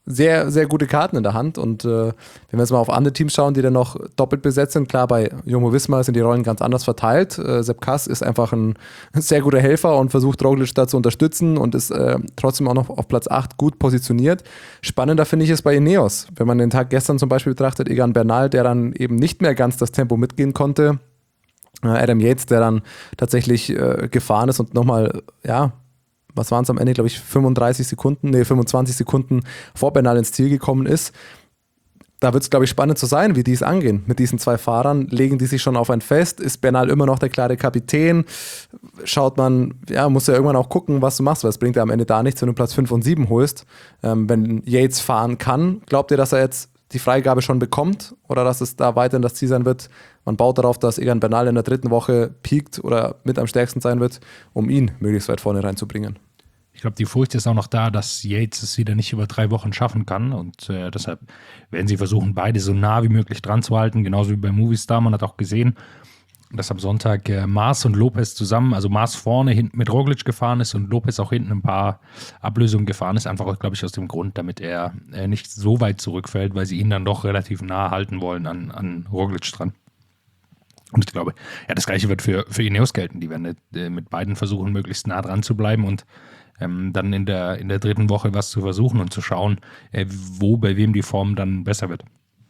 sehr, sehr gute Karten in der Hand. Und äh, wenn wir jetzt mal auf andere Teams schauen, die dann noch doppelt besetzt sind, klar, bei Jumbo-Visma sind die Rollen ganz anders verteilt. Äh, Sepp Kuss ist einfach ein sehr guter Helfer und versucht Roglic da zu unterstützen und ist äh, trotzdem auch noch auf Platz acht gut positioniert. Spannender finde ich es bei Ineos. Wenn man den Tag gestern zum Beispiel betrachtet, Egan Bernal, der dann eben nicht mehr ganz das Tempo mitgehen konnte. Äh, Adam Yates, der dann tatsächlich äh, gefahren ist und nochmal, ja, was waren es am Ende, glaube ich, fünfunddreißig Sekunden, nee, fünfundzwanzig Sekunden vor Bernal ins Ziel gekommen ist. Da wird es, glaube ich, spannend zu sein, wie die es angehen. Mit diesen zwei Fahrern legen die sich schon auf ein Fest. Ist Bernal immer noch der klare Kapitän? Schaut man, ja, muss ja irgendwann auch gucken, was du machst, weil es bringt ja am Ende da nichts, wenn du Platz fünf und sieben holst. Ähm, wenn Yates fahren kann, glaubt ihr, dass er jetzt die Freigabe schon bekommt oder dass es da weiterhin das Ziel sein wird? Man baut darauf, dass Egan Bernal in der dritten Woche piekt oder mit am stärksten sein wird, um ihn möglichst weit vorne reinzubringen. Ich glaube, die Furcht ist auch noch da, dass Yates es wieder nicht über drei Wochen schaffen kann und äh, deshalb werden sie versuchen, beide so nah wie möglich dran zu halten, genauso wie bei Movistar. Man hat auch gesehen, dass am Sonntag äh, Maas und Lopez zusammen, also Maas vorne hinten mit Roglic gefahren ist und Lopez auch hinten ein paar Ablösungen gefahren ist, einfach, glaube ich, aus dem Grund, damit er äh, nicht so weit zurückfällt, weil sie ihn dann doch relativ nah halten wollen an, an Roglic dran. Und ich glaube, ja, das Gleiche wird für, für Ineos gelten. Die werden äh, mit beiden versuchen, möglichst nah dran zu bleiben und ähm, dann in der, in der dritten Woche was zu versuchen und zu schauen, äh, wo bei wem die Form dann besser wird.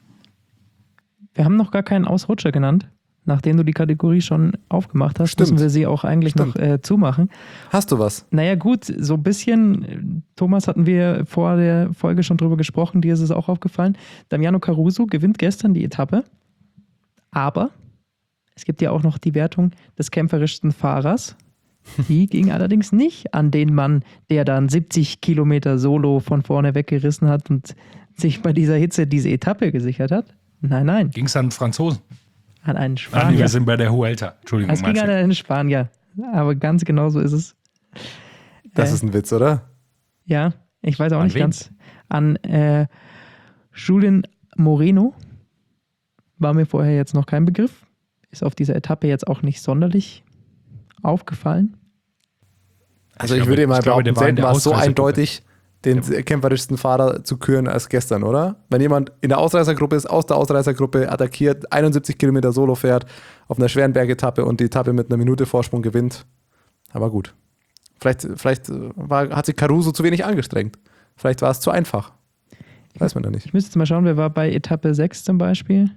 Wir haben noch gar keinen Ausrutscher genannt. Nachdem du die Kategorie schon aufgemacht hast, Stimmt. müssen wir sie auch eigentlich Stimmt. noch äh, zumachen. Hast du was? Naja gut, so ein bisschen, Thomas, hatten wir vor der Folge schon drüber gesprochen, dir ist es auch aufgefallen. Damiano Caruso gewinnt gestern die Etappe, aber es gibt ja auch noch die Wertung des kämpferischsten Fahrers. Die ging allerdings nicht an den Mann, der dann siebzig Kilometer Solo von vorne weggerissen hat und sich bei dieser Hitze diese Etappe gesichert hat. Nein, nein, Ging es an Franzosen? an einen Ah, nee, Spanier. wir sind bei der Vuelta. Entschuldigung, Es ging meinst an du? einen Spanier, aber ganz genau so ist es. Das Äh, ist ein Witz, oder? Ja, ich weiß auch An nicht wen? ganz. An äh, Julen Moreno war mir vorher jetzt noch kein Begriff. Ist auf dieser Etappe jetzt auch nicht sonderlich aufgefallen. Also Ich ich, glaube- würde mal ich glaube, behaupten, der war in selten der war es so Ausreißergruppe. eindeutig, den kämpferischsten Fahrer zu küren als gestern, oder? Wenn jemand in der Ausreißergruppe ist, aus der Ausreißergruppe attackiert, einundsiebzig Kilometer Solo fährt, auf einer schweren Bergetappe und die Etappe mit einer Minute Vorsprung gewinnt. Aber gut. Vielleicht, vielleicht war, hat sich Caruso zu wenig angestrengt. Vielleicht war es zu einfach. Weiß man ja nicht. Ich müsste jetzt mal schauen, wer war bei Etappe sechs zum Beispiel?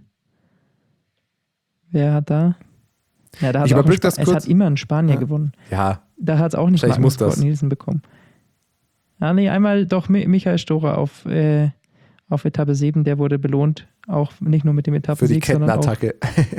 Wer hat da? Ja, da hat Ich auch ein überbrück Spa- das es kurz. hat immer ein Spanier Ja. gewonnen. Ja, Da hat es auch nicht Vielleicht mal muss das. Scott Nielsen bekommen. Ah, nee, einmal doch Mi- Michael Storer auf, äh, auf Etappe sieben, der wurde belohnt. Auch nicht nur mit dem für die Etappensieg, sondern auch. Kettenattacke.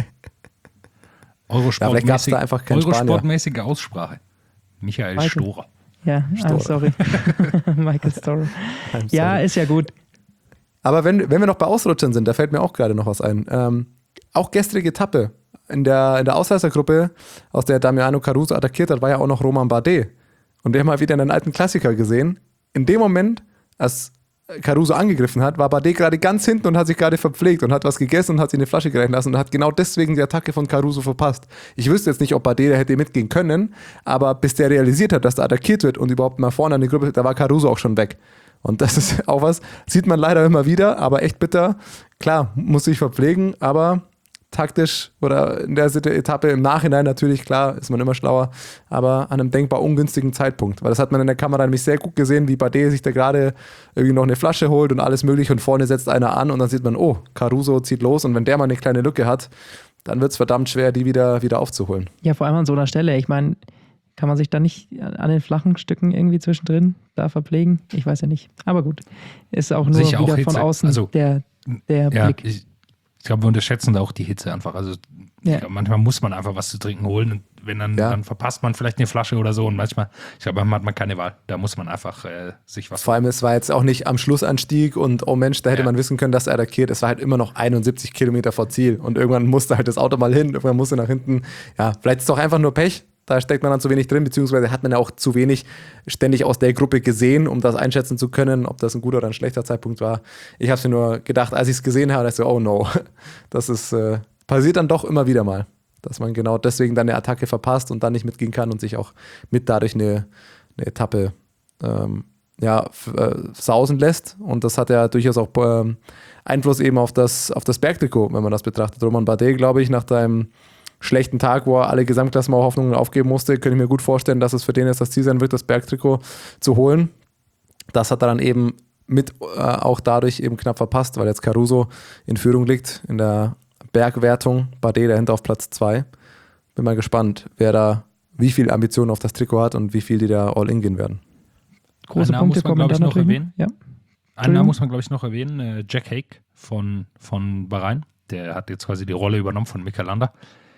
Eurosport- vielleicht gab's da einfach keinen Spanier. Eurosportmäßige Aussprache. Michael Michael. Storer. Ja, ah, Storer. sorry. Michael Storer. I'm Ja, sorry. ist ja gut. Aber wenn, wenn wir noch bei Ausrutschern sind, da fällt mir auch gerade noch was ein. Ähm, auch gestrige Etappe in der, in der Ausreißergruppe, aus der Damiano Caruso attackiert hat, war ja auch noch Romain Bardet. Und wir haben mal wieder einen alten Klassiker gesehen. In dem Moment, als Caruso angegriffen hat, war Bardet gerade ganz hinten und hat sich gerade verpflegt und hat was gegessen und hat sich eine Flasche gereichen lassen und hat genau deswegen die Attacke von Caruso verpasst. Ich wüsste jetzt nicht, ob Bardet da hätte mitgehen können, aber bis der realisiert hat, dass da attackiert wird und überhaupt mal vorne an die Gruppe, da war Caruso auch schon weg. Und das ist auch was, sieht man leider immer wieder, aber echt bitter. Klar, muss sich verpflegen, aber taktisch oder in der Etappe im Nachhinein natürlich, klar, ist man immer schlauer, aber an einem denkbar ungünstigen Zeitpunkt. Weil das hat man in der Kamera nämlich sehr gut gesehen, wie Bardet sich da gerade irgendwie noch eine Flasche holt und alles mögliche und vorne setzt einer an und dann sieht man, oh, Caruso zieht los und wenn der mal eine kleine Lücke hat, dann wird es verdammt schwer, die wieder, wieder aufzuholen. Ja, vor allem an so einer Stelle. Ich meine, kann man sich da nicht an den flachen Stücken irgendwie zwischendrin da verpflegen? Ich weiß ja nicht. Aber gut, ist auch nur Sicher auch wieder von Hitze. außen Also, der, der Ja, Blick. ich, ich glaube, wir unterschätzen da auch die Hitze einfach. Also Ja. ich glaub, manchmal muss man einfach was zu trinken holen und wenn dann, Ja. dann verpasst man vielleicht eine Flasche oder so und manchmal, ich glaube, manchmal hat man keine Wahl. Da muss man einfach äh, sich was. Vor allem, es war jetzt auch nicht am Schlussanstieg und oh Mensch, da hätte Ja. man wissen können, dass er attackiert. Es war halt immer noch einundsiebzig Kilometer vor Ziel und irgendwann musste halt das Auto mal hin, irgendwann musste nach hinten. Ja, vielleicht ist es doch einfach nur Pech. Da steckt man dann zu wenig drin, beziehungsweise hat man ja auch zu wenig ständig aus der Gruppe gesehen, um das einschätzen zu können, ob das ein guter oder ein schlechter Zeitpunkt war. Ich habe mir nur gedacht, als ich es gesehen habe, dachte ich so, oh no, das ist, äh, passiert dann doch immer wieder mal, dass man genau deswegen dann eine Attacke verpasst und dann nicht mitgehen kann und sich auch mit dadurch eine, eine Etappe ähm, ja, f- äh, sausen lässt. Und das hat ja durchaus auch ähm, Einfluss eben auf das, auf das Bergtrikot, wenn man das betrachtet. Romain Bardet, glaube ich, nach deinem schlechten Tag, wo er alle Gesamtklassementshoffnungen aufgeben musste, könnte ich mir gut vorstellen, dass es für den jetzt das Ziel sein wird, das Bergtrikot zu holen. Das hat er dann eben mit äh, auch dadurch eben knapp verpasst, weil jetzt Caruso in Führung liegt in der Bergwertung, Bardet dahinter auf Platz zwei. Bin mal gespannt, wer da wie viel Ambitionen auf das Trikot hat und wie viel die da all in gehen werden. Große Einen Namen Punkte muss man, kommen glaube ich, da noch natürlich. erwähnen. Ja. Einen Namen muss man, glaube ich, noch erwähnen. Äh, Jack Hague von, von Bahrain. Der hat jetzt quasi die Rolle übernommen von Mikel Landa,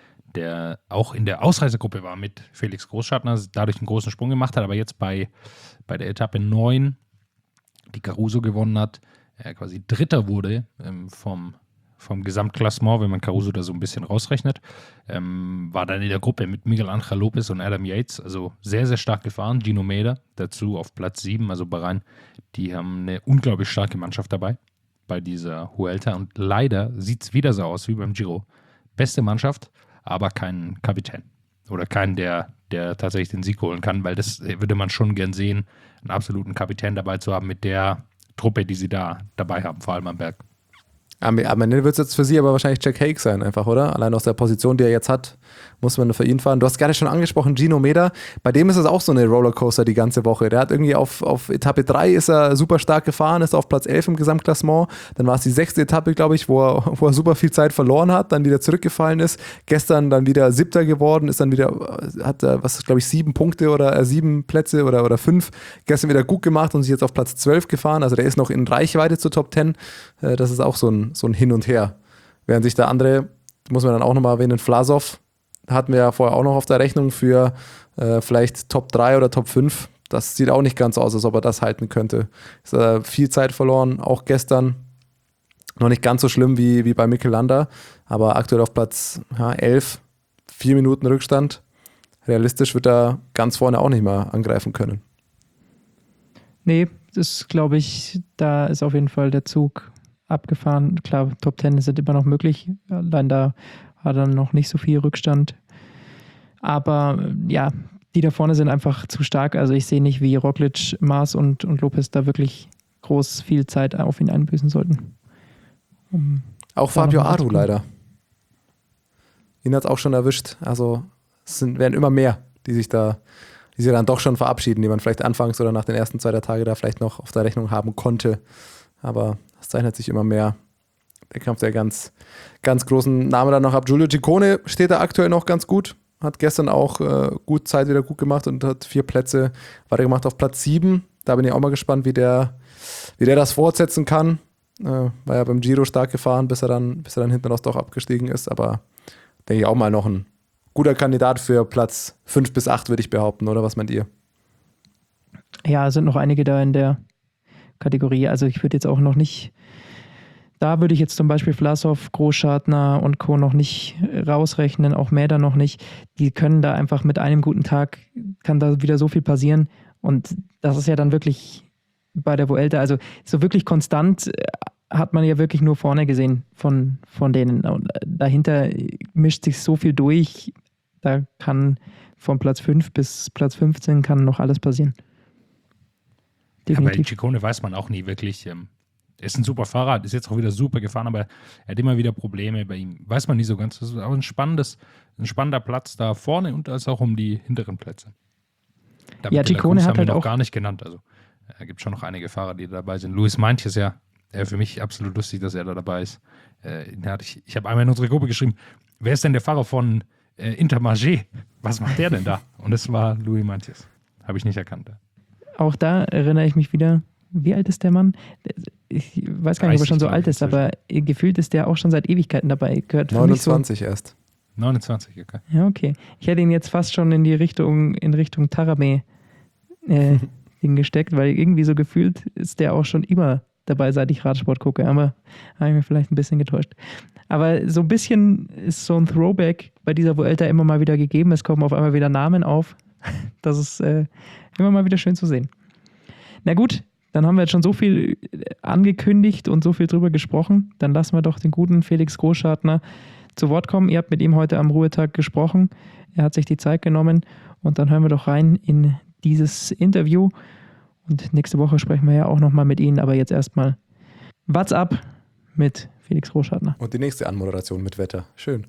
der auch in der Ausreisegruppe war mit Felix Großschartner, dadurch einen großen Sprung gemacht hat, aber jetzt bei, bei der Etappe neun, die Caruso gewonnen hat, er quasi Dritter wurde ähm, vom, vom Gesamtklassement, wenn man Caruso da so ein bisschen rausrechnet, ähm, war dann in der Gruppe mit Miguel Ángel López und Adam Yates, also sehr, sehr stark gefahren. Gino Mäder dazu auf Platz sieben, also Bahrain, die haben eine unglaublich starke Mannschaft dabei bei dieser Vuelta und leider sieht es wieder so aus wie beim Giro. Beste Mannschaft, aber kein Kapitän oder keinen, der, der tatsächlich den Sieg holen kann, weil das würde man schon gern sehen, einen absoluten Kapitän dabei zu haben mit der Truppe, die sie da dabei haben, vor allem am Berg. Am am Ende wird es jetzt für sie aber wahrscheinlich Jack Hague sein, einfach, oder? Allein aus der Position, die er jetzt hat, muss man für ihn fahren. Du hast gerade schon angesprochen, Gino Mäder. Bei dem ist es auch so eine Rollercoaster die ganze Woche. Der hat irgendwie auf, auf Etappe drei ist er super stark gefahren, ist auf Platz elf im Gesamtklassement. Dann war es die sechste Etappe, glaube ich, wo er, wo er super viel Zeit verloren hat, dann wieder zurückgefallen ist. Gestern dann wieder Siebter geworden, ist dann wieder, hat er, was glaube ich, sieben Punkte oder äh, sieben Plätze oder, oder fünf. Gestern wieder gut gemacht und sich jetzt auf Platz zwölf gefahren. Also der ist noch in Reichweite zur Top zehn. Äh, das ist auch so ein so ein Hin und Her. Während sich der andere, muss man dann auch nochmal erwähnen, Vlasov, hatten wir ja vorher auch noch auf der Rechnung für äh, vielleicht Top drei oder Top fünf. Das sieht auch nicht ganz aus, als ob er das halten könnte. Ist äh, viel Zeit verloren, auch gestern. Noch nicht ganz so schlimm wie, wie bei Mikel Landa, aber aktuell auf Platz ja, elf, vier Minuten Rückstand. Realistisch wird er ganz vorne auch nicht mehr angreifen können. Nee, das glaube ich, da ist auf jeden Fall der Zug abgefahren. Klar, Top zehn sind immer noch möglich. Allein da hat er noch nicht so viel Rückstand. Aber ja, die da vorne sind einfach zu stark. Also ich sehe nicht, wie Roglic, Maas und, und Lopez da wirklich groß viel Zeit auf ihn einbüßen sollten. Um auch Fabio Aru leider. Ihn hat es auch schon erwischt. Also es sind, werden immer mehr, die sich da, die sich dann doch schon verabschieden, die man vielleicht anfangs oder nach den ersten zwei der Tage da vielleicht noch auf der Rechnung haben konnte. Aber es zeichnet sich immer mehr der Kampf der ganz, ganz großen Namen dann noch ab. Giulio Ciccone steht da aktuell noch ganz gut. Hat gestern auch äh, gut Zeit wieder gut gemacht und hat vier Plätze weitergemacht auf Platz sieben. Da bin ich auch mal gespannt, wie der, wie der das fortsetzen kann. Äh, war ja beim Giro stark gefahren, bis er dann, bis er dann hinten raus doch abgestiegen ist. Aber denke ich auch mal noch ein guter Kandidat für Platz fünf bis acht, würde ich behaupten, oder was meint ihr? Ja, es sind noch einige da in der Kategorie. Also ich würde jetzt auch noch nicht, da würde ich jetzt zum Beispiel Vlasov, Großschartner und Co. noch nicht rausrechnen, auch Mäder noch nicht. Die können da einfach mit einem guten Tag, kann da wieder so viel passieren. Und das ist ja dann wirklich bei der Vuelta, also so wirklich konstant hat man ja wirklich nur vorne gesehen von, von denen. Und dahinter mischt sich so viel durch, da kann von Platz fünf bis Platz fünfzehn kann noch alles passieren. Definitiv. Ja, bei Ciccone weiß man auch nie wirklich. Ähm, er ist ein super Fahrer, ist jetzt auch wieder super gefahren, aber er hat immer wieder Probleme bei ihm. Weiß man nie so ganz. Das ist auch ein, spannendes, ein spannender Platz da vorne und als auch um die hinteren Plätze. David ja, Ciccone hat haben halt wir noch auch gar nicht genannt. Also es gibt schon noch einige Fahrer, die dabei sind. Luis Meintjes, ja, äh, für mich absolut lustig, dass er da dabei ist. Äh, ich ich habe einmal in unsere Gruppe geschrieben, wer ist denn der Fahrer von äh, Intermarché? Was macht der denn da? Und das war Luis Meintjes. Habe ich nicht erkannt. Auch da erinnere ich mich wieder, wie alt ist der Mann? Ich weiß gar nicht, ob er schon so alt ist, aber gefühlt ist der auch schon seit Ewigkeiten dabei. Gehört für neunundzwanzig mich so, erst. neunundzwanzig, okay. Ja, okay. Ich hätte ihn jetzt fast schon in die Richtung, in Richtung Tarame äh, hingesteckt, weil irgendwie so gefühlt ist der auch schon immer dabei, seit ich Radsport gucke. Aber habe ich mir vielleicht ein bisschen getäuscht. Aber so ein bisschen ist so ein Throwback bei dieser Vuelta immer mal wieder gegeben. Es kommen auf einmal wieder Namen auf. Das ist äh, immer mal wieder schön zu sehen. Na gut, dann haben wir jetzt schon so viel angekündigt und so viel drüber gesprochen. Dann lassen wir doch den guten Felix Großschartner zu Wort kommen. Ihr habt mit ihm heute am Ruhetag gesprochen. Er hat sich die Zeit genommen und dann hören wir doch rein in dieses Interview Und nächste Woche sprechen wir ja auch nochmal mit Ihnen, aber jetzt erstmal What's up mit Felix Rohschartner. Und die nächste Anmoderation mit Wetter. Schön.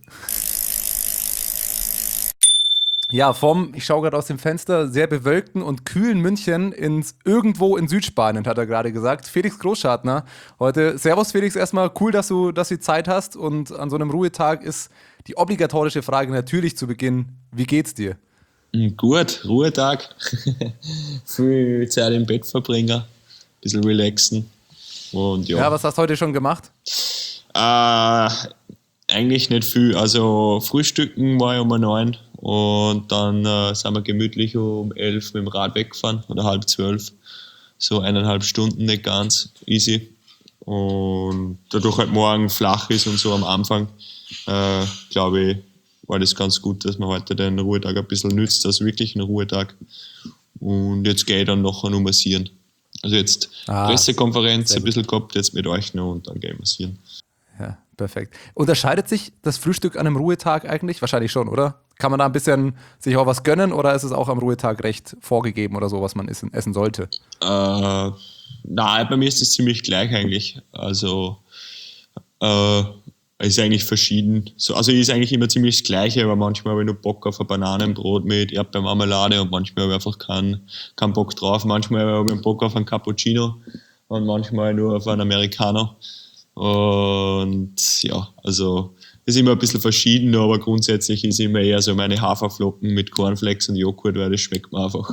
Ja, vom, ich schaue gerade aus dem Fenster, sehr bewölkten und kühlen München ins irgendwo in Südspanien, hat er gerade gesagt. Felix Großschartner heute. Servus Felix, erstmal cool, dass du, dass du die Zeit hast. Und an so einem Ruhetag ist die obligatorische Frage natürlich zu Beginn, wie geht's dir? Gut, Ruhetag. Viel Zeit im Bett verbringen, ein bisschen relaxen. Und ja. Ja, was hast du heute schon gemacht? Äh, eigentlich nicht viel. Also Frühstücken war ja um neun und dann äh, sind wir gemütlich um elf mit dem Rad weggefahren oder halb zwölf. So eineinhalb Stunden, nicht ganz easy. Und dadurch halt morgen flach ist und so am Anfang, äh, glaube ich, war das ganz gut, dass man heute den Ruhetag ein bisschen nützt, also wirklich einen Ruhetag. Und jetzt gehe ich dann nachher noch massieren. Also jetzt ah, Pressekonferenz ein bisschen gehabt, jetzt mit euch noch und dann gehe ich massieren. Ja, perfekt. Unterscheidet sich das Frühstück an einem Ruhetag eigentlich? Wahrscheinlich schon, oder? Kann man da ein bisschen sich auch was gönnen oder ist es auch am Ruhetag recht vorgegeben oder so, was man essen, essen sollte? Äh, nein, bei mir ist es ziemlich gleich eigentlich. Also äh, ist eigentlich verschieden. So, also ist eigentlich immer ziemlich das Gleiche, aber manchmal habe ich nur Bock auf ein Bananenbrot mit Erdbeermarmelade und manchmal habe ich einfach keinen, keinen Bock drauf. Manchmal habe ich Bock auf einen Cappuccino und manchmal nur auf einen Americano. Und ja, also ist immer ein bisschen verschieden, aber grundsätzlich ist immer eher so meine Haferflocken mit Cornflakes und Joghurt, weil das schmeckt mir einfach.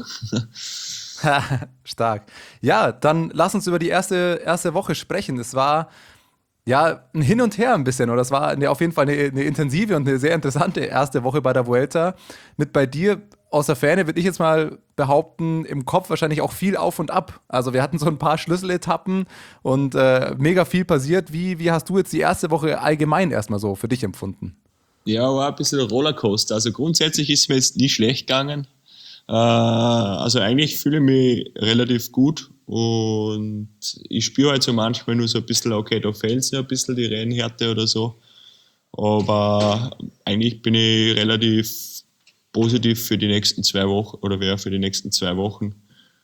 Stark. Ja, dann lass uns über die erste, erste Woche sprechen. Es war ja ein Hin und Her ein bisschen, oder es war eine, auf jeden Fall eine, eine intensive und eine sehr interessante erste Woche bei der Vuelta. Mit bei dir aus der Ferne würde ich jetzt mal behaupten, im Kopf wahrscheinlich auch viel auf und ab. Also wir hatten so ein paar Schlüsseletappen und äh, mega viel passiert. Wie, wie hast du jetzt die erste Woche allgemein erstmal so für dich empfunden? Ja, war ein bisschen ein Rollercoaster. Also grundsätzlich ist mir jetzt nie schlecht gegangen. Äh, also eigentlich fühle ich mich relativ gut und ich spüre halt so manchmal nur so ein bisschen, okay, da fehlt es ja ein bisschen die Rennhärte oder so. Aber eigentlich bin ich relativ positiv für die nächsten zwei Wochen oder wäre für die nächsten zwei Wochen.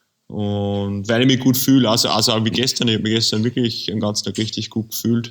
Und weil ich mich gut fühle, also, also auch wie gestern, ich habe mich gestern wirklich den ganzen Tag richtig gut gefühlt.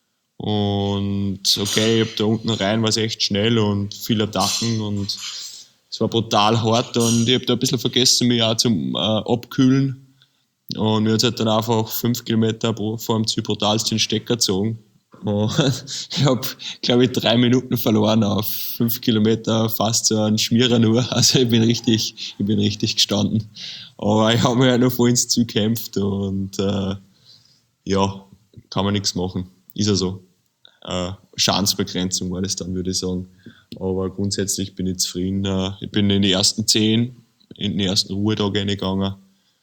Und okay, ich habe da unten rein, war es echt schnell und viele Attacken und es war brutal hart und ich habe da ein bisschen vergessen, mich auch zum äh, Abkühlen. Und mir hat halt dann einfach fünf Kilometer vor dem Ziel brutalst den Stecker gezogen. Und ich habe, glaube ich, drei Minuten verloren auf fünf Kilometer, fast so ein Schmierer nur. Also ich bin richtig, ich bin richtig gestanden. Aber ich habe mich ja noch voll ins Ziel gekämpft und äh, ja, kann man nichts machen. Ist ja so. Äh, Schadensbegrenzung war das dann, würde ich sagen. Aber grundsätzlich bin ich zufrieden. Äh, ich bin in die ersten zehn, in den ersten Ruhetag reingegangen.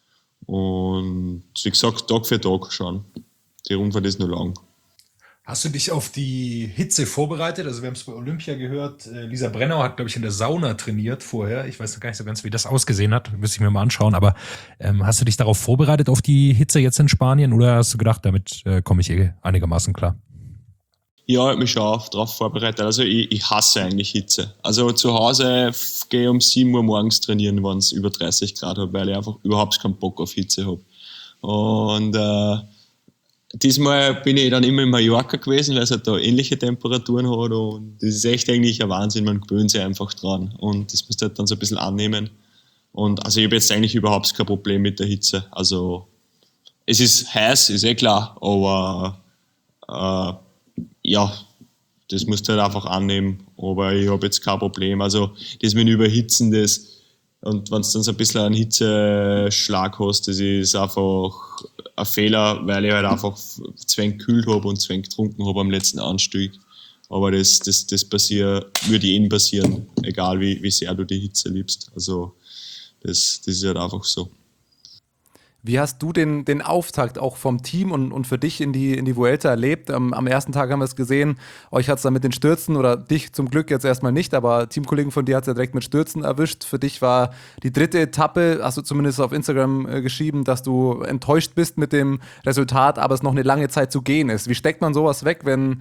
Und wie gesagt, Tag für Tag schon. Die Rundfahrt ist noch lang. Hast du dich auf die Hitze vorbereitet? Also wir haben es bei Olympia gehört, äh, Lisa Brennauer hat, glaube ich, in der Sauna trainiert vorher. Ich weiß noch gar nicht so ganz, wie das ausgesehen hat. Müsste ich mir mal anschauen. Aber ähm, hast du dich darauf vorbereitet, auf die Hitze jetzt in Spanien? Oder hast du gedacht, damit äh, komme ich eh einigermaßen klar? Ja, ich habe mich schon darauf vorbereitet. Also ich, ich hasse eigentlich Hitze. Also zu Hause gehe ich um sieben Uhr morgens trainieren, wenn es über dreißig Grad hat, weil ich einfach überhaupt keinen Bock auf Hitze habe. Und äh, diesmal bin ich dann immer in Mallorca gewesen, weil es halt da ähnliche Temperaturen hat und das ist echt eigentlich ein Wahnsinn, man gewöhnt sich einfach dran und das musst du halt dann so ein bisschen annehmen. Und also ich habe jetzt eigentlich überhaupt kein Problem mit der Hitze. Also es ist heiß, ist eh klar, aber äh, ja, das musst du halt einfach annehmen, aber ich habe jetzt kein Problem. Also das mit dem Überhitzen, das und wenn du dann so ein bisschen einen Hitzeschlag hast, das ist einfach ein Fehler, weil ich halt einfach zu wenig gekühlt habe und zu wenig getrunken habe am letzten Anstieg. Aber das, das, das passiert, würde jedem passieren, egal wie, wie sehr du die Hitze liebst. Also das, das ist halt einfach so. Wie hast du den, den Auftakt auch vom Team und, und für dich in die, in die Vuelta erlebt? Am, am ersten Tag haben wir es gesehen, euch hat es dann mit den Stürzen oder dich zum Glück jetzt erstmal nicht, aber Teamkollegen von dir hat es ja direkt mit Stürzen erwischt. Für dich war die dritte Etappe, hast du zumindest auf Instagram äh, geschrieben, dass du enttäuscht bist mit dem Resultat, aber es noch eine lange Zeit zu gehen ist. Wie steckt man sowas weg, wenn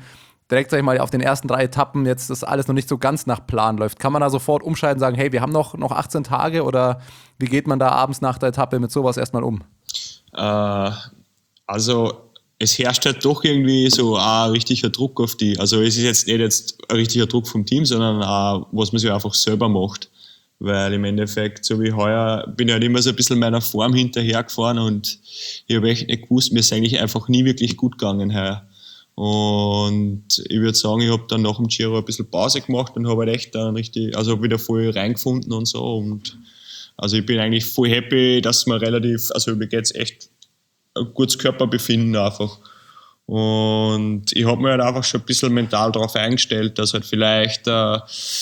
direkt, sag ich mal, auf den ersten drei Etappen jetzt das alles noch nicht so ganz nach Plan läuft, kann man da sofort umschalten und sagen, hey, wir haben noch, noch achtzehn Tage oder wie geht man da abends nach der Etappe mit sowas erstmal um? Äh, also es herrscht halt doch irgendwie so ein richtiger Druck auf die, also es ist jetzt nicht jetzt ein richtiger Druck vom Team, sondern auch, was man sich einfach selber macht. Weil im Endeffekt, so wie heuer, bin ich halt immer so ein bisschen meiner Form hinterhergefahren und ich habe echt nicht gewusst, mir ist eigentlich einfach nie wirklich gut gegangen heuer. Und ich würde sagen, ich habe dann nach dem Giro ein bisschen Pause gemacht und habe halt echt dann richtig, also wieder voll reingefunden und so. Und also ich bin eigentlich voll happy, dass man relativ, also mir geht's echt ein gutes Körperbefinden einfach. Und ich habe mir halt einfach schon ein bisschen mental darauf eingestellt, dass halt vielleicht äh,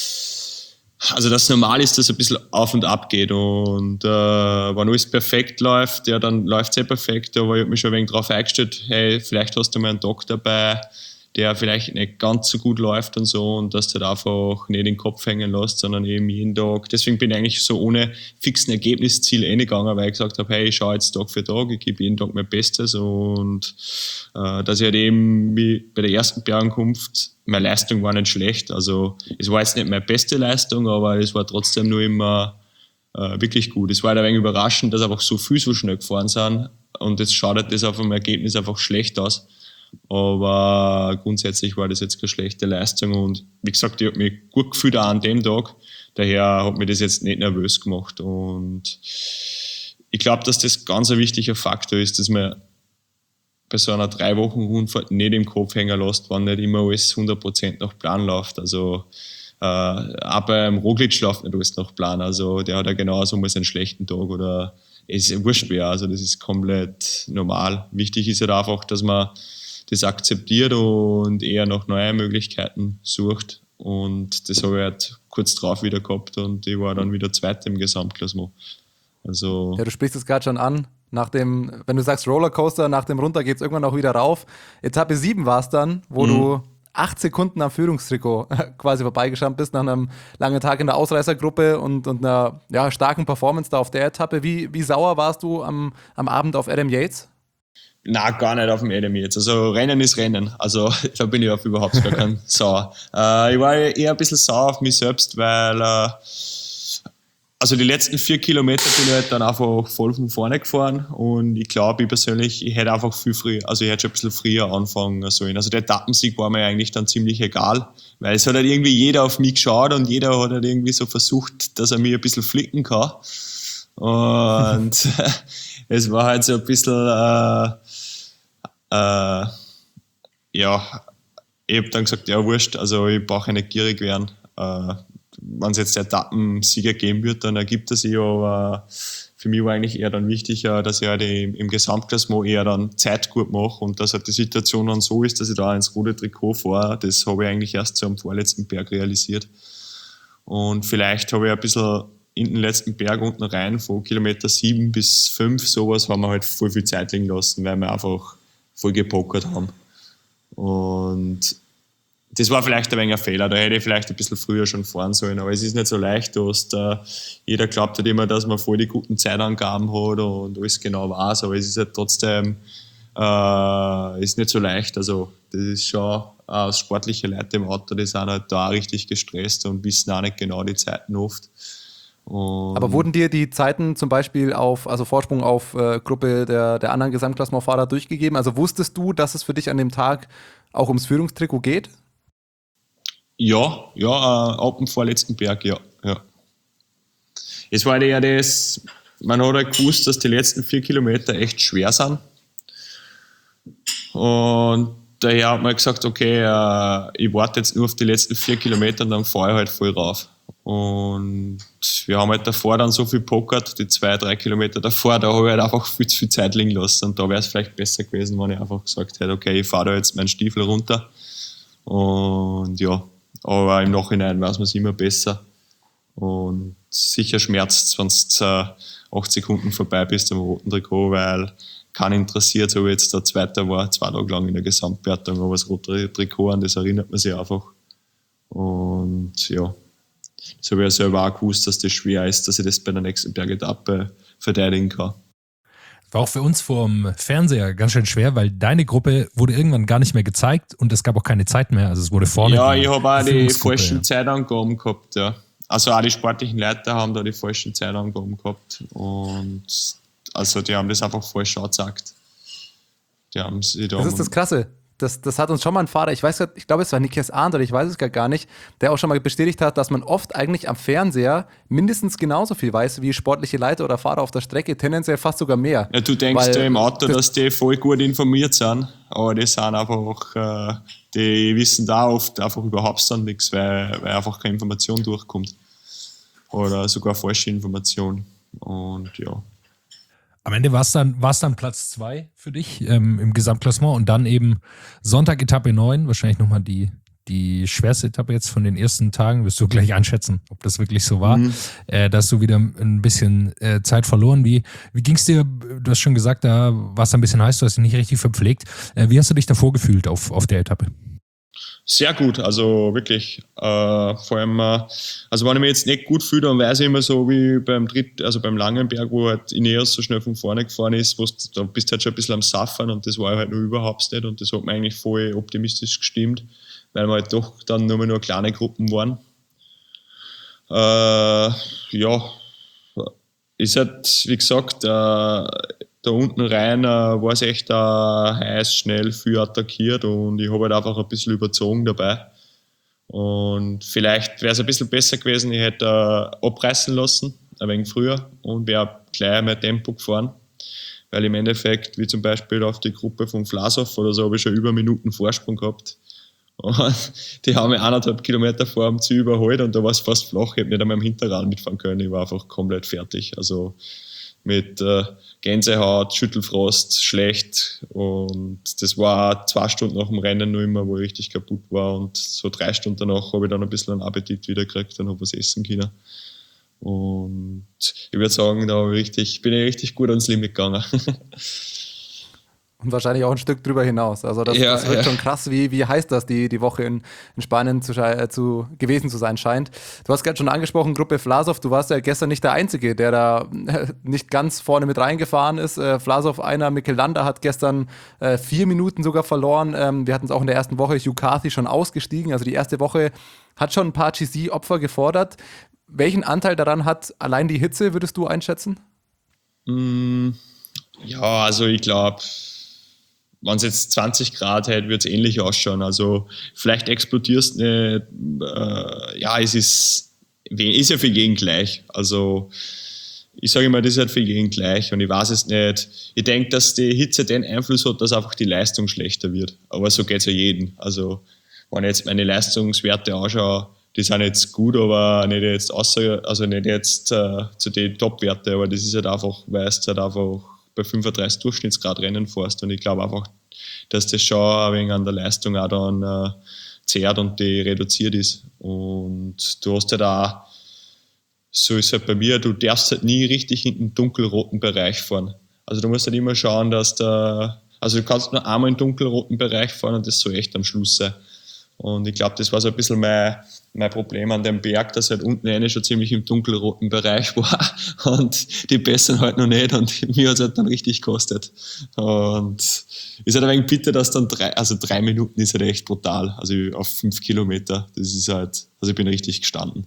also das normal ist, dass es ein bisschen auf und ab geht und äh, wenn alles perfekt läuft, ja, dann läuft es eh perfekt, aber ich habe mich schon ein wenig darauf eingestellt, hey, vielleicht hast du mal einen Tag dabei, der vielleicht nicht ganz so gut läuft und so und dass du halt einfach nicht den Kopf hängen lässt, sondern eben jeden Tag, deswegen bin ich eigentlich so ohne fixen Ergebnisziel reingegangen, weil ich gesagt habe, hey, ich schaue jetzt Tag für Tag, ich gebe jeden Tag mein Bestes und äh, dass ich halt eben wie bei der ersten Bergankunft, meine Leistung war nicht schlecht, also es war jetzt nicht meine beste Leistung, aber es war trotzdem nur immer äh, wirklich gut. Es war halt ein wenig überraschend, dass einfach so viel so schnell gefahren sind und jetzt schaut halt das auf dem Ergebnis einfach schlecht aus. Aber grundsätzlich war das jetzt keine schlechte Leistung und wie gesagt, ich habe mich gut gefühlt auch an dem Tag, daher hat mir das jetzt nicht nervös gemacht und ich glaube, dass das ganz ein wichtiger Faktor ist, dass man bei so einer drei Wochen Rundfahrt nicht im Kopf hängen lässt, wenn nicht immer alles hundert Prozent nach Plan läuft. Also äh, auch beim Roglic läuft nicht alles nach Plan, also der hat ja genauso mal seinen schlechten Tag oder es ist wurscht wer, also das ist komplett normal. Wichtig ist halt einfach, dass man das akzeptiert und eher nach neuen Möglichkeiten sucht. Und das habe ich halt kurz drauf wieder gehabt und ich war dann wieder Zweiter im Gesamtklassement. Also ja, du sprichst es gerade schon an. Nach dem, wenn du sagst Rollercoaster, nach dem Runter geht es irgendwann auch wieder rauf. Etappe sieben war es dann, wo mhm. du acht Sekunden am Führungstrikot quasi vorbeigeschrammt bist nach einem langen Tag in der Ausreißergruppe und, und einer ja, starken Performance da auf der Etappe. Wie, wie sauer warst du am, am Abend auf Adam Yates? Na, gar nicht auf dem Adam jetzt. Also Rennen ist Rennen. Also da bin ich auf überhaupt gar kein sauer. Äh, ich war eher ein bisschen sauer auf mich selbst, weil äh, also die letzten vier Kilometer bin ich halt dann einfach voll von vorne gefahren und ich glaube, ich persönlich, ich hätte einfach viel früher, also ich hätte schon ein bisschen früher anfangen sollen. Also der Etappensieg war mir eigentlich dann ziemlich egal, weil es hat halt irgendwie jeder auf mich geschaut und jeder hat halt irgendwie so versucht, dass er mich ein bisschen flicken kann. Und es war halt so ein bisschen, äh, äh, ja, ich habe dann gesagt, ja wurscht, also ich brauche nicht gierig werden. Äh, wenn es jetzt der Etappensieger geben wird, dann ergibt er sich, aber für mich war eigentlich eher dann wichtiger, dass ich halt im, im Gesamtklassement eher dann Zeit gut mache und dass halt die Situation dann so ist, dass ich da ins rote Trikot fahre. Das habe ich eigentlich erst so am vorletzten Berg realisiert. Und vielleicht habe ich ein bisschen in den letzten Berg unten rein, von Kilometer sieben bis fünf, sowas, haben wir halt voll viel Zeit liegen lassen, weil wir einfach voll gepokert haben. Und das war vielleicht ein wenig ein Fehler, da hätte ich vielleicht ein bisschen früher schon fahren sollen, aber es ist nicht so leicht, dass da, jeder glaubt halt immer, dass man voll die guten Zeitangaben hat und alles genau weiß, aber es ist halt trotzdem äh, ist nicht so leicht, also das ist schon äh, sportliche Leute im Auto, die sind halt da auch richtig gestresst und wissen auch nicht genau die Zeiten oft. Und aber wurden dir die Zeiten zum Beispiel auf, also Vorsprung auf äh, Gruppe der, der anderen Gesamtklassementfahrer durchgegeben? Also wusstest du, dass es für dich an dem Tag auch ums Führungstrikot geht? Ja, ja, äh, ab dem vorletzten Berg, ja, ja. Es war ja das, man hat halt gewusst, dass die letzten vier Kilometer echt schwer sind. Und daher hat man gesagt, okay, äh, ich warte jetzt nur auf die letzten vier Kilometer und dann fahre ich halt voll rauf. Und wir haben halt davor dann so viel pokert, die zwei, drei Kilometer davor, da habe ich halt einfach viel zu viel Zeit liegen lassen. Und da wäre es vielleicht besser gewesen, wenn ich einfach gesagt hätte, okay, ich fahre da jetzt meinen Stiefel runter. Und ja, aber im Nachhinein weiß man es immer besser. Und sicher schmerzt es, wenn du acht Sekunden vorbei bist am roten Trikot, weil keinen interessiert, so wie jetzt der Zweite war, zwei Tage lang in der Gesamtwertung, aber das rote Trikot, an das erinnert man sich einfach. Und ja, das habe ich ja selber auch gewusst, dass das schwer ist, dass ich das bei der nächsten Bergetappe verteidigen kann. War auch für uns vorm Fernseher ganz schön schwer, weil deine Gruppe wurde irgendwann gar nicht mehr gezeigt und es gab auch keine Zeit mehr. Also es wurde vorne. Ja, die, ich habe auch die, die falschen ja. Zeitangaben gehabt, ja. Also auch die sportlichen Leiter haben da die falschen Zeitangaben gehabt und also die haben das einfach falsch angezeigt. Die haben sie da Das ist das Krasse. Das, das hat uns schon mal ein Fahrer, ich weiß grad, ich glaube, es war Nikias Arndt oder ich weiß es gar gar nicht, der auch schon mal bestätigt hat, dass man oft eigentlich am Fernseher mindestens genauso viel weiß wie sportliche Leiter oder Fahrer auf der Strecke, tendenziell fast sogar mehr. Ja, du denkst Weil ja im Auto, das- dass die voll gut informiert sind, aber die sind einfach, äh, die wissen da oft einfach überhaupt dann nichts, weil, weil einfach keine Information durchkommt. Oder sogar falsche Information. Und ja. Am Ende war es dann, war's dann Platz zwei für dich ähm, im Gesamtklassement und dann eben Sonntag Etappe neun, wahrscheinlich nochmal die, die schwerste Etappe jetzt von den ersten Tagen. Wirst du gleich einschätzen, ob das wirklich so war. Mhm. Äh, da hast du wieder ein bisschen äh, Zeit verloren. Wie, wie ging es dir? Du hast schon gesagt, da war es ein bisschen heiß, du hast dich nicht richtig verpflegt. Äh, wie hast du dich davor gefühlt auf, auf der Etappe? Sehr gut, also wirklich. Äh, vor allem, äh, also wenn ich mich jetzt nicht gut fühle, dann weiß ich immer so wie beim Dritt, also beim Langenberg, wo halt Ineos so schnell von vorne gefahren ist, wo da bist du halt schon ein bisschen am Saffern und das war halt noch überhaupt nicht und das hat mir eigentlich voll optimistisch gestimmt, weil wir halt doch dann nur nur kleine Gruppen waren. Äh, ja, ist halt, wie gesagt, äh, da unten rein äh, war es echt äh, heiß, schnell, viel attackiert und ich habe halt einfach ein bisschen überzogen dabei. Und vielleicht wäre es ein bisschen besser gewesen, ich hätte äh, abreißen lassen, ein wenig früher und wäre gleich mehr Tempo gefahren. Weil im Endeffekt, wie zum Beispiel auf die Gruppe von Vlasov oder so, habe ich schon über Minuten Vorsprung gehabt. Und die haben mich eineinhalb Kilometer vor dem Ziel überholt und da war es fast flach. Ich habe nicht einmal im Hinterrad mitfahren können, ich war einfach komplett fertig. Also mit äh, Gänsehaut, Schüttelfrost, schlecht und das war zwei Stunden nach dem Rennen noch immer, wo ich richtig kaputt war und so drei Stunden danach habe ich dann ein bisschen einen Appetit wieder gekriegt und habe was essen können und ich würde sagen, da habe ich richtig, bin ich richtig gut ans Limit gegangen. Und wahrscheinlich auch ein Stück drüber hinaus. Also das, Ja, das wird ja. schon krass, wie, wie heiß das die, die Woche in, in Spanien zu, schei- äh, zu, gewesen zu sein scheint. Du hast gerade schon angesprochen, Gruppe Vlasov, du warst ja gestern nicht der Einzige, der da äh, nicht ganz vorne mit reingefahren ist. Äh, Vlasov, einer, Mikel Landa hat gestern äh, vier Minuten sogar verloren. Ähm, wir hatten es auch in der ersten Woche, Hugh Carthy schon ausgestiegen. Also die erste Woche hat schon ein paar G C-Opfer gefordert. Welchen Anteil daran hat allein die Hitze, würdest du einschätzen? Mm, ja, also ich glaube, wenn es jetzt zwanzig Grad hätte, wird es ähnlich ausschauen. Also vielleicht explodierst nicht. Äh, ja, es ist, ist ja für jeden gleich. Also ich sage immer, das ist halt für jeden gleich und ich weiß es nicht. Ich denke, dass die Hitze den Einfluss hat, dass einfach die Leistung schlechter wird. Aber so geht es ja jedem. Also wenn ich jetzt meine Leistungswerte anschaue, die sind jetzt gut, aber nicht jetzt außer, also nicht jetzt äh, zu den Top-Werte, aber das ist halt einfach, weil es halt einfach bei fünfunddreißig Durchschnittsgrad Rennen fährst und ich glaube einfach, dass das schon ein wenig an der Leistung auch dann äh, zehrt und die reduziert ist. Und du hast halt auch, so ist es halt bei mir, du darfst halt nie richtig in den dunkelroten Bereich fahren. Also du musst halt immer schauen, dass der, also du kannst nur einmal in den dunkelroten Bereich fahren und das soll echt am Schluss sein. Und ich glaube, das war so ein bisschen mein, mein Problem an dem Berg, dass halt unten eine schon ziemlich im dunkelroten Bereich war und die Besseren halt noch nicht und mir hat es halt dann richtig gekostet. Und ist halt ein wenig bitter, dass dann drei, also drei Minuten ist halt echt brutal, also auf fünf Kilometer, das ist halt, also ich bin richtig gestanden.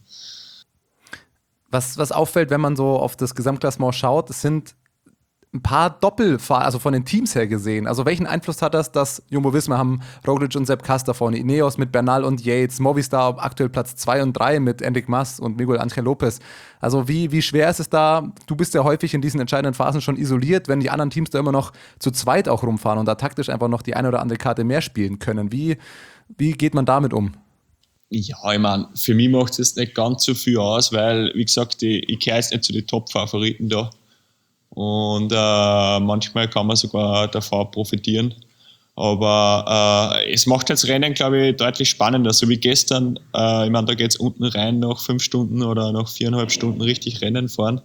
Was, was auffällt, wenn man so auf das Gesamtklassement schaut, es sind ein paar Doppelfahrer, also von den Teams her gesehen. Also welchen Einfluss hat das, dass Jumbo-Visma haben Roglic und Sepp Custer vorne, Ineos mit Bernal und Yates, Movistar aktuell Platz zwei und drei mit Enric Mas und Miguel Angel Lopez. Also wie, wie schwer ist es da? Du bist ja häufig in diesen entscheidenden Phasen schon isoliert, wenn die anderen Teams da immer noch zu zweit auch rumfahren und da taktisch einfach noch die eine oder andere Karte mehr spielen können. Wie, wie geht man damit um? Ja, ich meine, für mich macht es jetzt nicht ganz so viel aus, weil, wie gesagt, ich, ich gehöre jetzt nicht zu den Top-Favoriten da. Und äh, manchmal kann man sogar davon profitieren. Aber äh, es macht das Rennen, glaube ich, deutlich spannender. So wie gestern, äh, ich meine, da geht es unten rein nach fünf Stunden oder nach viereinhalb Stunden richtig Rennen fahren.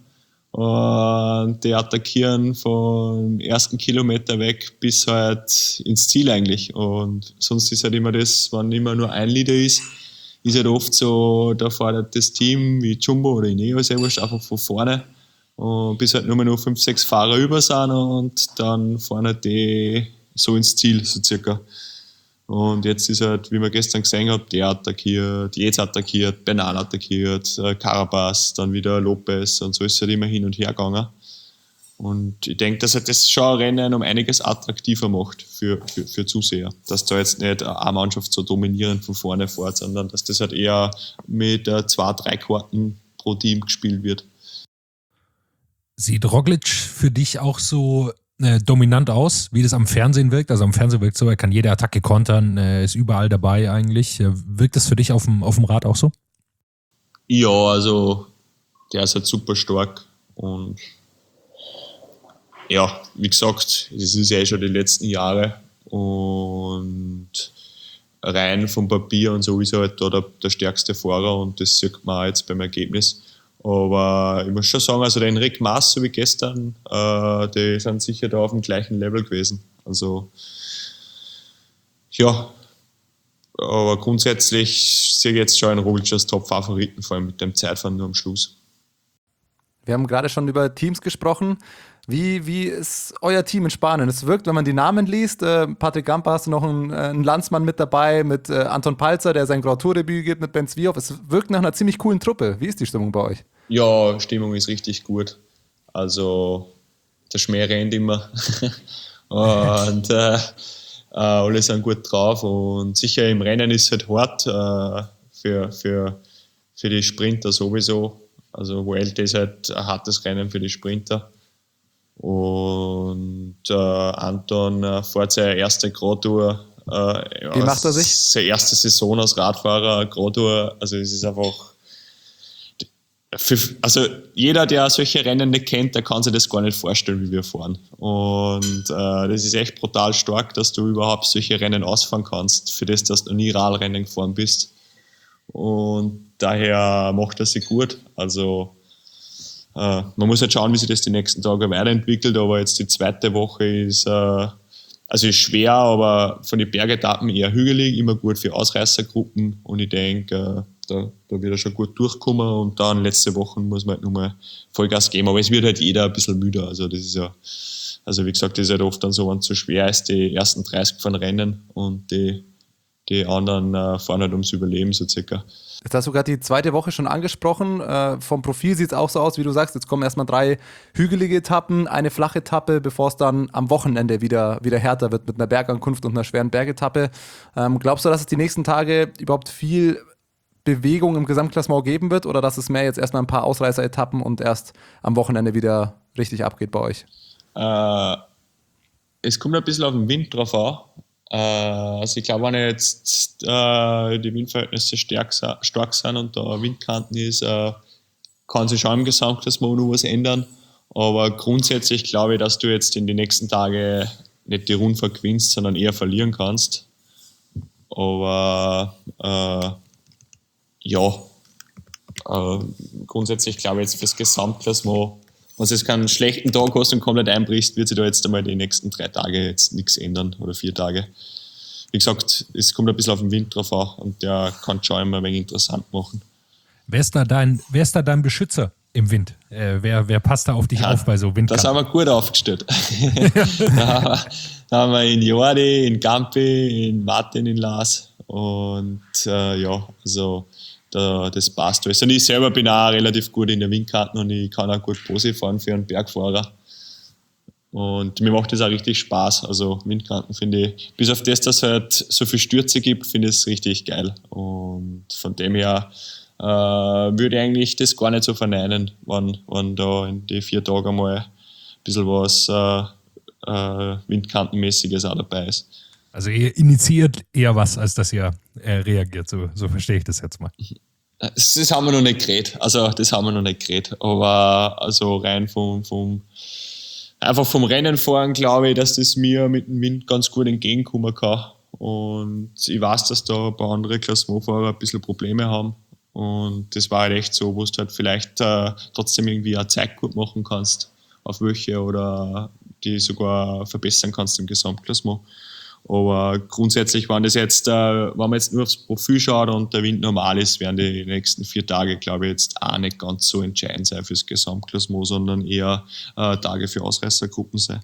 Und die attackieren vom ersten Kilometer weg bis halt ins Ziel eigentlich. Und sonst ist halt immer das, wenn immer nur ein Leader ist, ist halt oft so, da fordert das Team wie Jumbo oder Ineos einfach von vorne. Und bis halt nur mehr noch fünf, sechs Fahrer über sind und dann fahren halt die so ins Ziel, so circa. Und jetzt ist halt, wie man gestern gesehen hat, der attackiert, Yates attackiert, Bernal attackiert, Carapaz, dann wieder Lopez und so ist es halt immer hin und her gegangen. Und ich denke, dass er das schon ein Rennen um einiges attraktiver macht für, für, für Zuseher. Dass da jetzt nicht eine Mannschaft so dominierend von vorne fährt, sondern dass das halt eher mit zwei, drei Karten pro Team gespielt wird. Sieht Roglic für dich auch so äh, dominant aus, wie das am Fernsehen wirkt? Also am Fernsehen wirkt so, er kann jede Attacke kontern, äh, ist überall dabei eigentlich. Äh, wirkt das für dich auf dem, auf dem Rad auch so? Ja, also der ist halt super stark und ja, wie gesagt, das ist ja eh schon die letzten Jahre und rein vom Papier und so ist er halt da der, der stärkste Fahrer und das sieht man auch jetzt beim Ergebnis. Aber ich muss schon sagen, also der Enric Mas, so wie gestern, äh, die sind sicher da auf dem gleichen Level gewesen. Also ja, aber grundsätzlich sehe ich jetzt schon einen Roglic als Top-Favoriten, vor allem mit dem Zeitfahren nur am Schluss. Wir haben gerade schon über Teams gesprochen. Wie, wie ist euer Team in Spanien? Es wirkt, wenn man die Namen liest, äh, Patrick Gamper, hast du noch einen, äh, einen Landsmann mit dabei, mit äh, Anton Palzer, der sein Grand Tour-Debüt gibt, mit Ben Zwiehoff. Es wirkt nach einer ziemlich coolen Truppe. Wie ist die Stimmung bei euch? Ja, Stimmung ist richtig gut. Also der Schmäh rennt immer und äh, äh, alle sind gut drauf und sicher im Rennen ist es halt hart äh, für, für, für die Sprinter sowieso. Also Vuelta ist halt ein hartes Rennen für die Sprinter. Und äh, Anton äh, fährt seine erste Grand Tour. Äh, Wie ja, macht er sich? Seine erste Saison als Radfahrer, Grand Tour. Also es ist einfach... Für, also jeder, der solche Rennen nicht kennt, der kann sich das gar nicht vorstellen, wie wir fahren. Und äh, das ist echt brutal stark, dass du überhaupt solche Rennen ausfahren kannst, für das, dass du noch nie Radrennen gefahren bist. Und daher macht er sich gut. Also äh, man muss halt schauen, wie sich das die nächsten Tage weiterentwickelt, aber jetzt die zweite Woche ist, äh, also ist schwer, aber von den Bergetappen eher hügelig, immer gut für Ausreißergruppen und ich denke, äh, da, da wird er schon gut durchkommen und dann letzte Wochen muss man halt nochmal Vollgas geben, aber es wird halt jeder ein bisschen müder, also das ist ja, also wie gesagt, das ist halt oft dann so, wenn es so schwer ist, die ersten dreißig fahren Rennen und die, die anderen äh, fahren halt ums Überleben so circa. Jetzt hast du gerade die zweite Woche schon angesprochen. Äh, vom Profil sieht es auch so aus, wie du sagst. Jetzt kommen erstmal drei hügelige Etappen, eine flache Etappe, bevor es dann am Wochenende wieder, wieder härter wird mit einer Bergankunft und einer schweren Bergetappe. Ähm, glaubst du, dass es die nächsten Tage überhaupt viel Bewegung im Gesamtklassement geben wird oder dass es mehr jetzt erstmal ein paar Ausreißer-Etappen und erst am Wochenende wieder richtig abgeht bei euch? Äh, es kommt ein bisschen auf den Wind drauf an. Also ich glaube, wenn jetzt äh, die Windverhältnisse stark, stark sind und da Windkanten ist, äh, kann sich schon im Gesamtklassement noch was ändern. Aber grundsätzlich glaube ich, dass du jetzt in den nächsten Tagen nicht die Rundfahrt gewinnst, sondern eher verlieren kannst. Aber äh, ja, äh, grundsätzlich glaube ich jetzt fürs Gesamtklassement, wenn du jetzt keinen schlechten Tag hast und komplett einbrichst, wird sich da jetzt einmal die nächsten drei Tage jetzt nichts ändern oder vier Tage. Wie gesagt, es kommt ein bisschen auf den Wind drauf an und der kann schon immer ein wenig interessant machen. Wer ist da dein, wer ist da dein Beschützer im Wind? Äh, wer, wer passt da auf dich ja, auf bei so Windkanten? Das haben wir gut aufgestellt. da, da haben wir in Jordi, in Gampi, in Martin, in Lars und äh, ja, also Da, das passt alles. Und ich selber bin auch relativ gut in der Windkarten und ich kann auch gut Posi fahren für einen Bergfahrer. Und mir macht das auch richtig Spaß. Also Windkarten finde ich, bis auf das, dass es halt so viel Stürze gibt, finde ich es richtig geil. Und von dem her äh, würde ich eigentlich das gar nicht so verneinen, wenn, wenn da in die vier Tage mal ein bisschen was äh, äh, Windkantenmäßiges auch dabei ist. Also ihr initiiert eher was, als dass ihr äh, reagiert, so, so verstehe ich das jetzt mal. Das, das haben wir noch nicht geredet, also das haben wir noch nicht geredet, aber also rein vom, vom einfach vom Rennen fahren glaube ich, dass das mir mit dem Wind ganz gut entgegenkommen kann und ich weiß, dass da ein paar andere Klassementfahrer ein bisschen Probleme haben und das war halt echt so, wo du halt vielleicht äh, trotzdem irgendwie eine Zeit gut machen kannst auf welche oder die sogar verbessern kannst im Gesamtklassement. Aber grundsätzlich, wenn das jetzt, äh, wenn man jetzt nur aufs Profil schaut und der Wind normal ist, werden die nächsten vier Tage, glaube ich, jetzt auch nicht ganz so entscheidend sein fürs Gesamtklassement, sondern eher äh, Tage für Ausreißergruppen sein.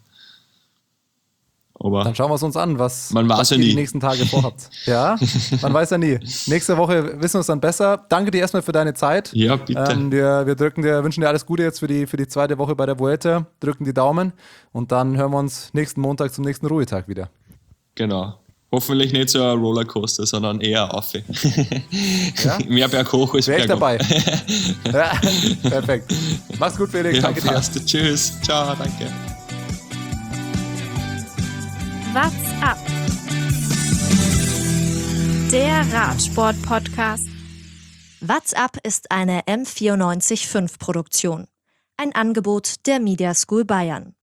Aber Dann schauen wir es uns an, was, man weiß was ja ihr nie. die nächsten Tage vorhabt. Ja, man weiß ja nie. Nächste Woche wissen wir es dann besser. Danke dir erstmal für deine Zeit. Ja, bitte. Ähm, wir, wir drücken dir, wünschen dir alles Gute jetzt für die, für die zweite Woche bei der Vuelta. Drücken die Daumen und dann hören wir uns nächsten Montag zum nächsten Ruhetag wieder. Genau. Hoffentlich nicht so ein Rollercoaster, sondern eher auf. Ja? Mehr berghoch als Wäre ich bergab. dabei. Ja, perfekt. Mach's gut, Felix. Ja, Danke dir. passt. Tschüss. Ciao, danke. What's up? Der Radsport-Podcast. What's up ist eine M vierundneunzig Komma fünf Produktion. Ein Angebot der Media School Bayern.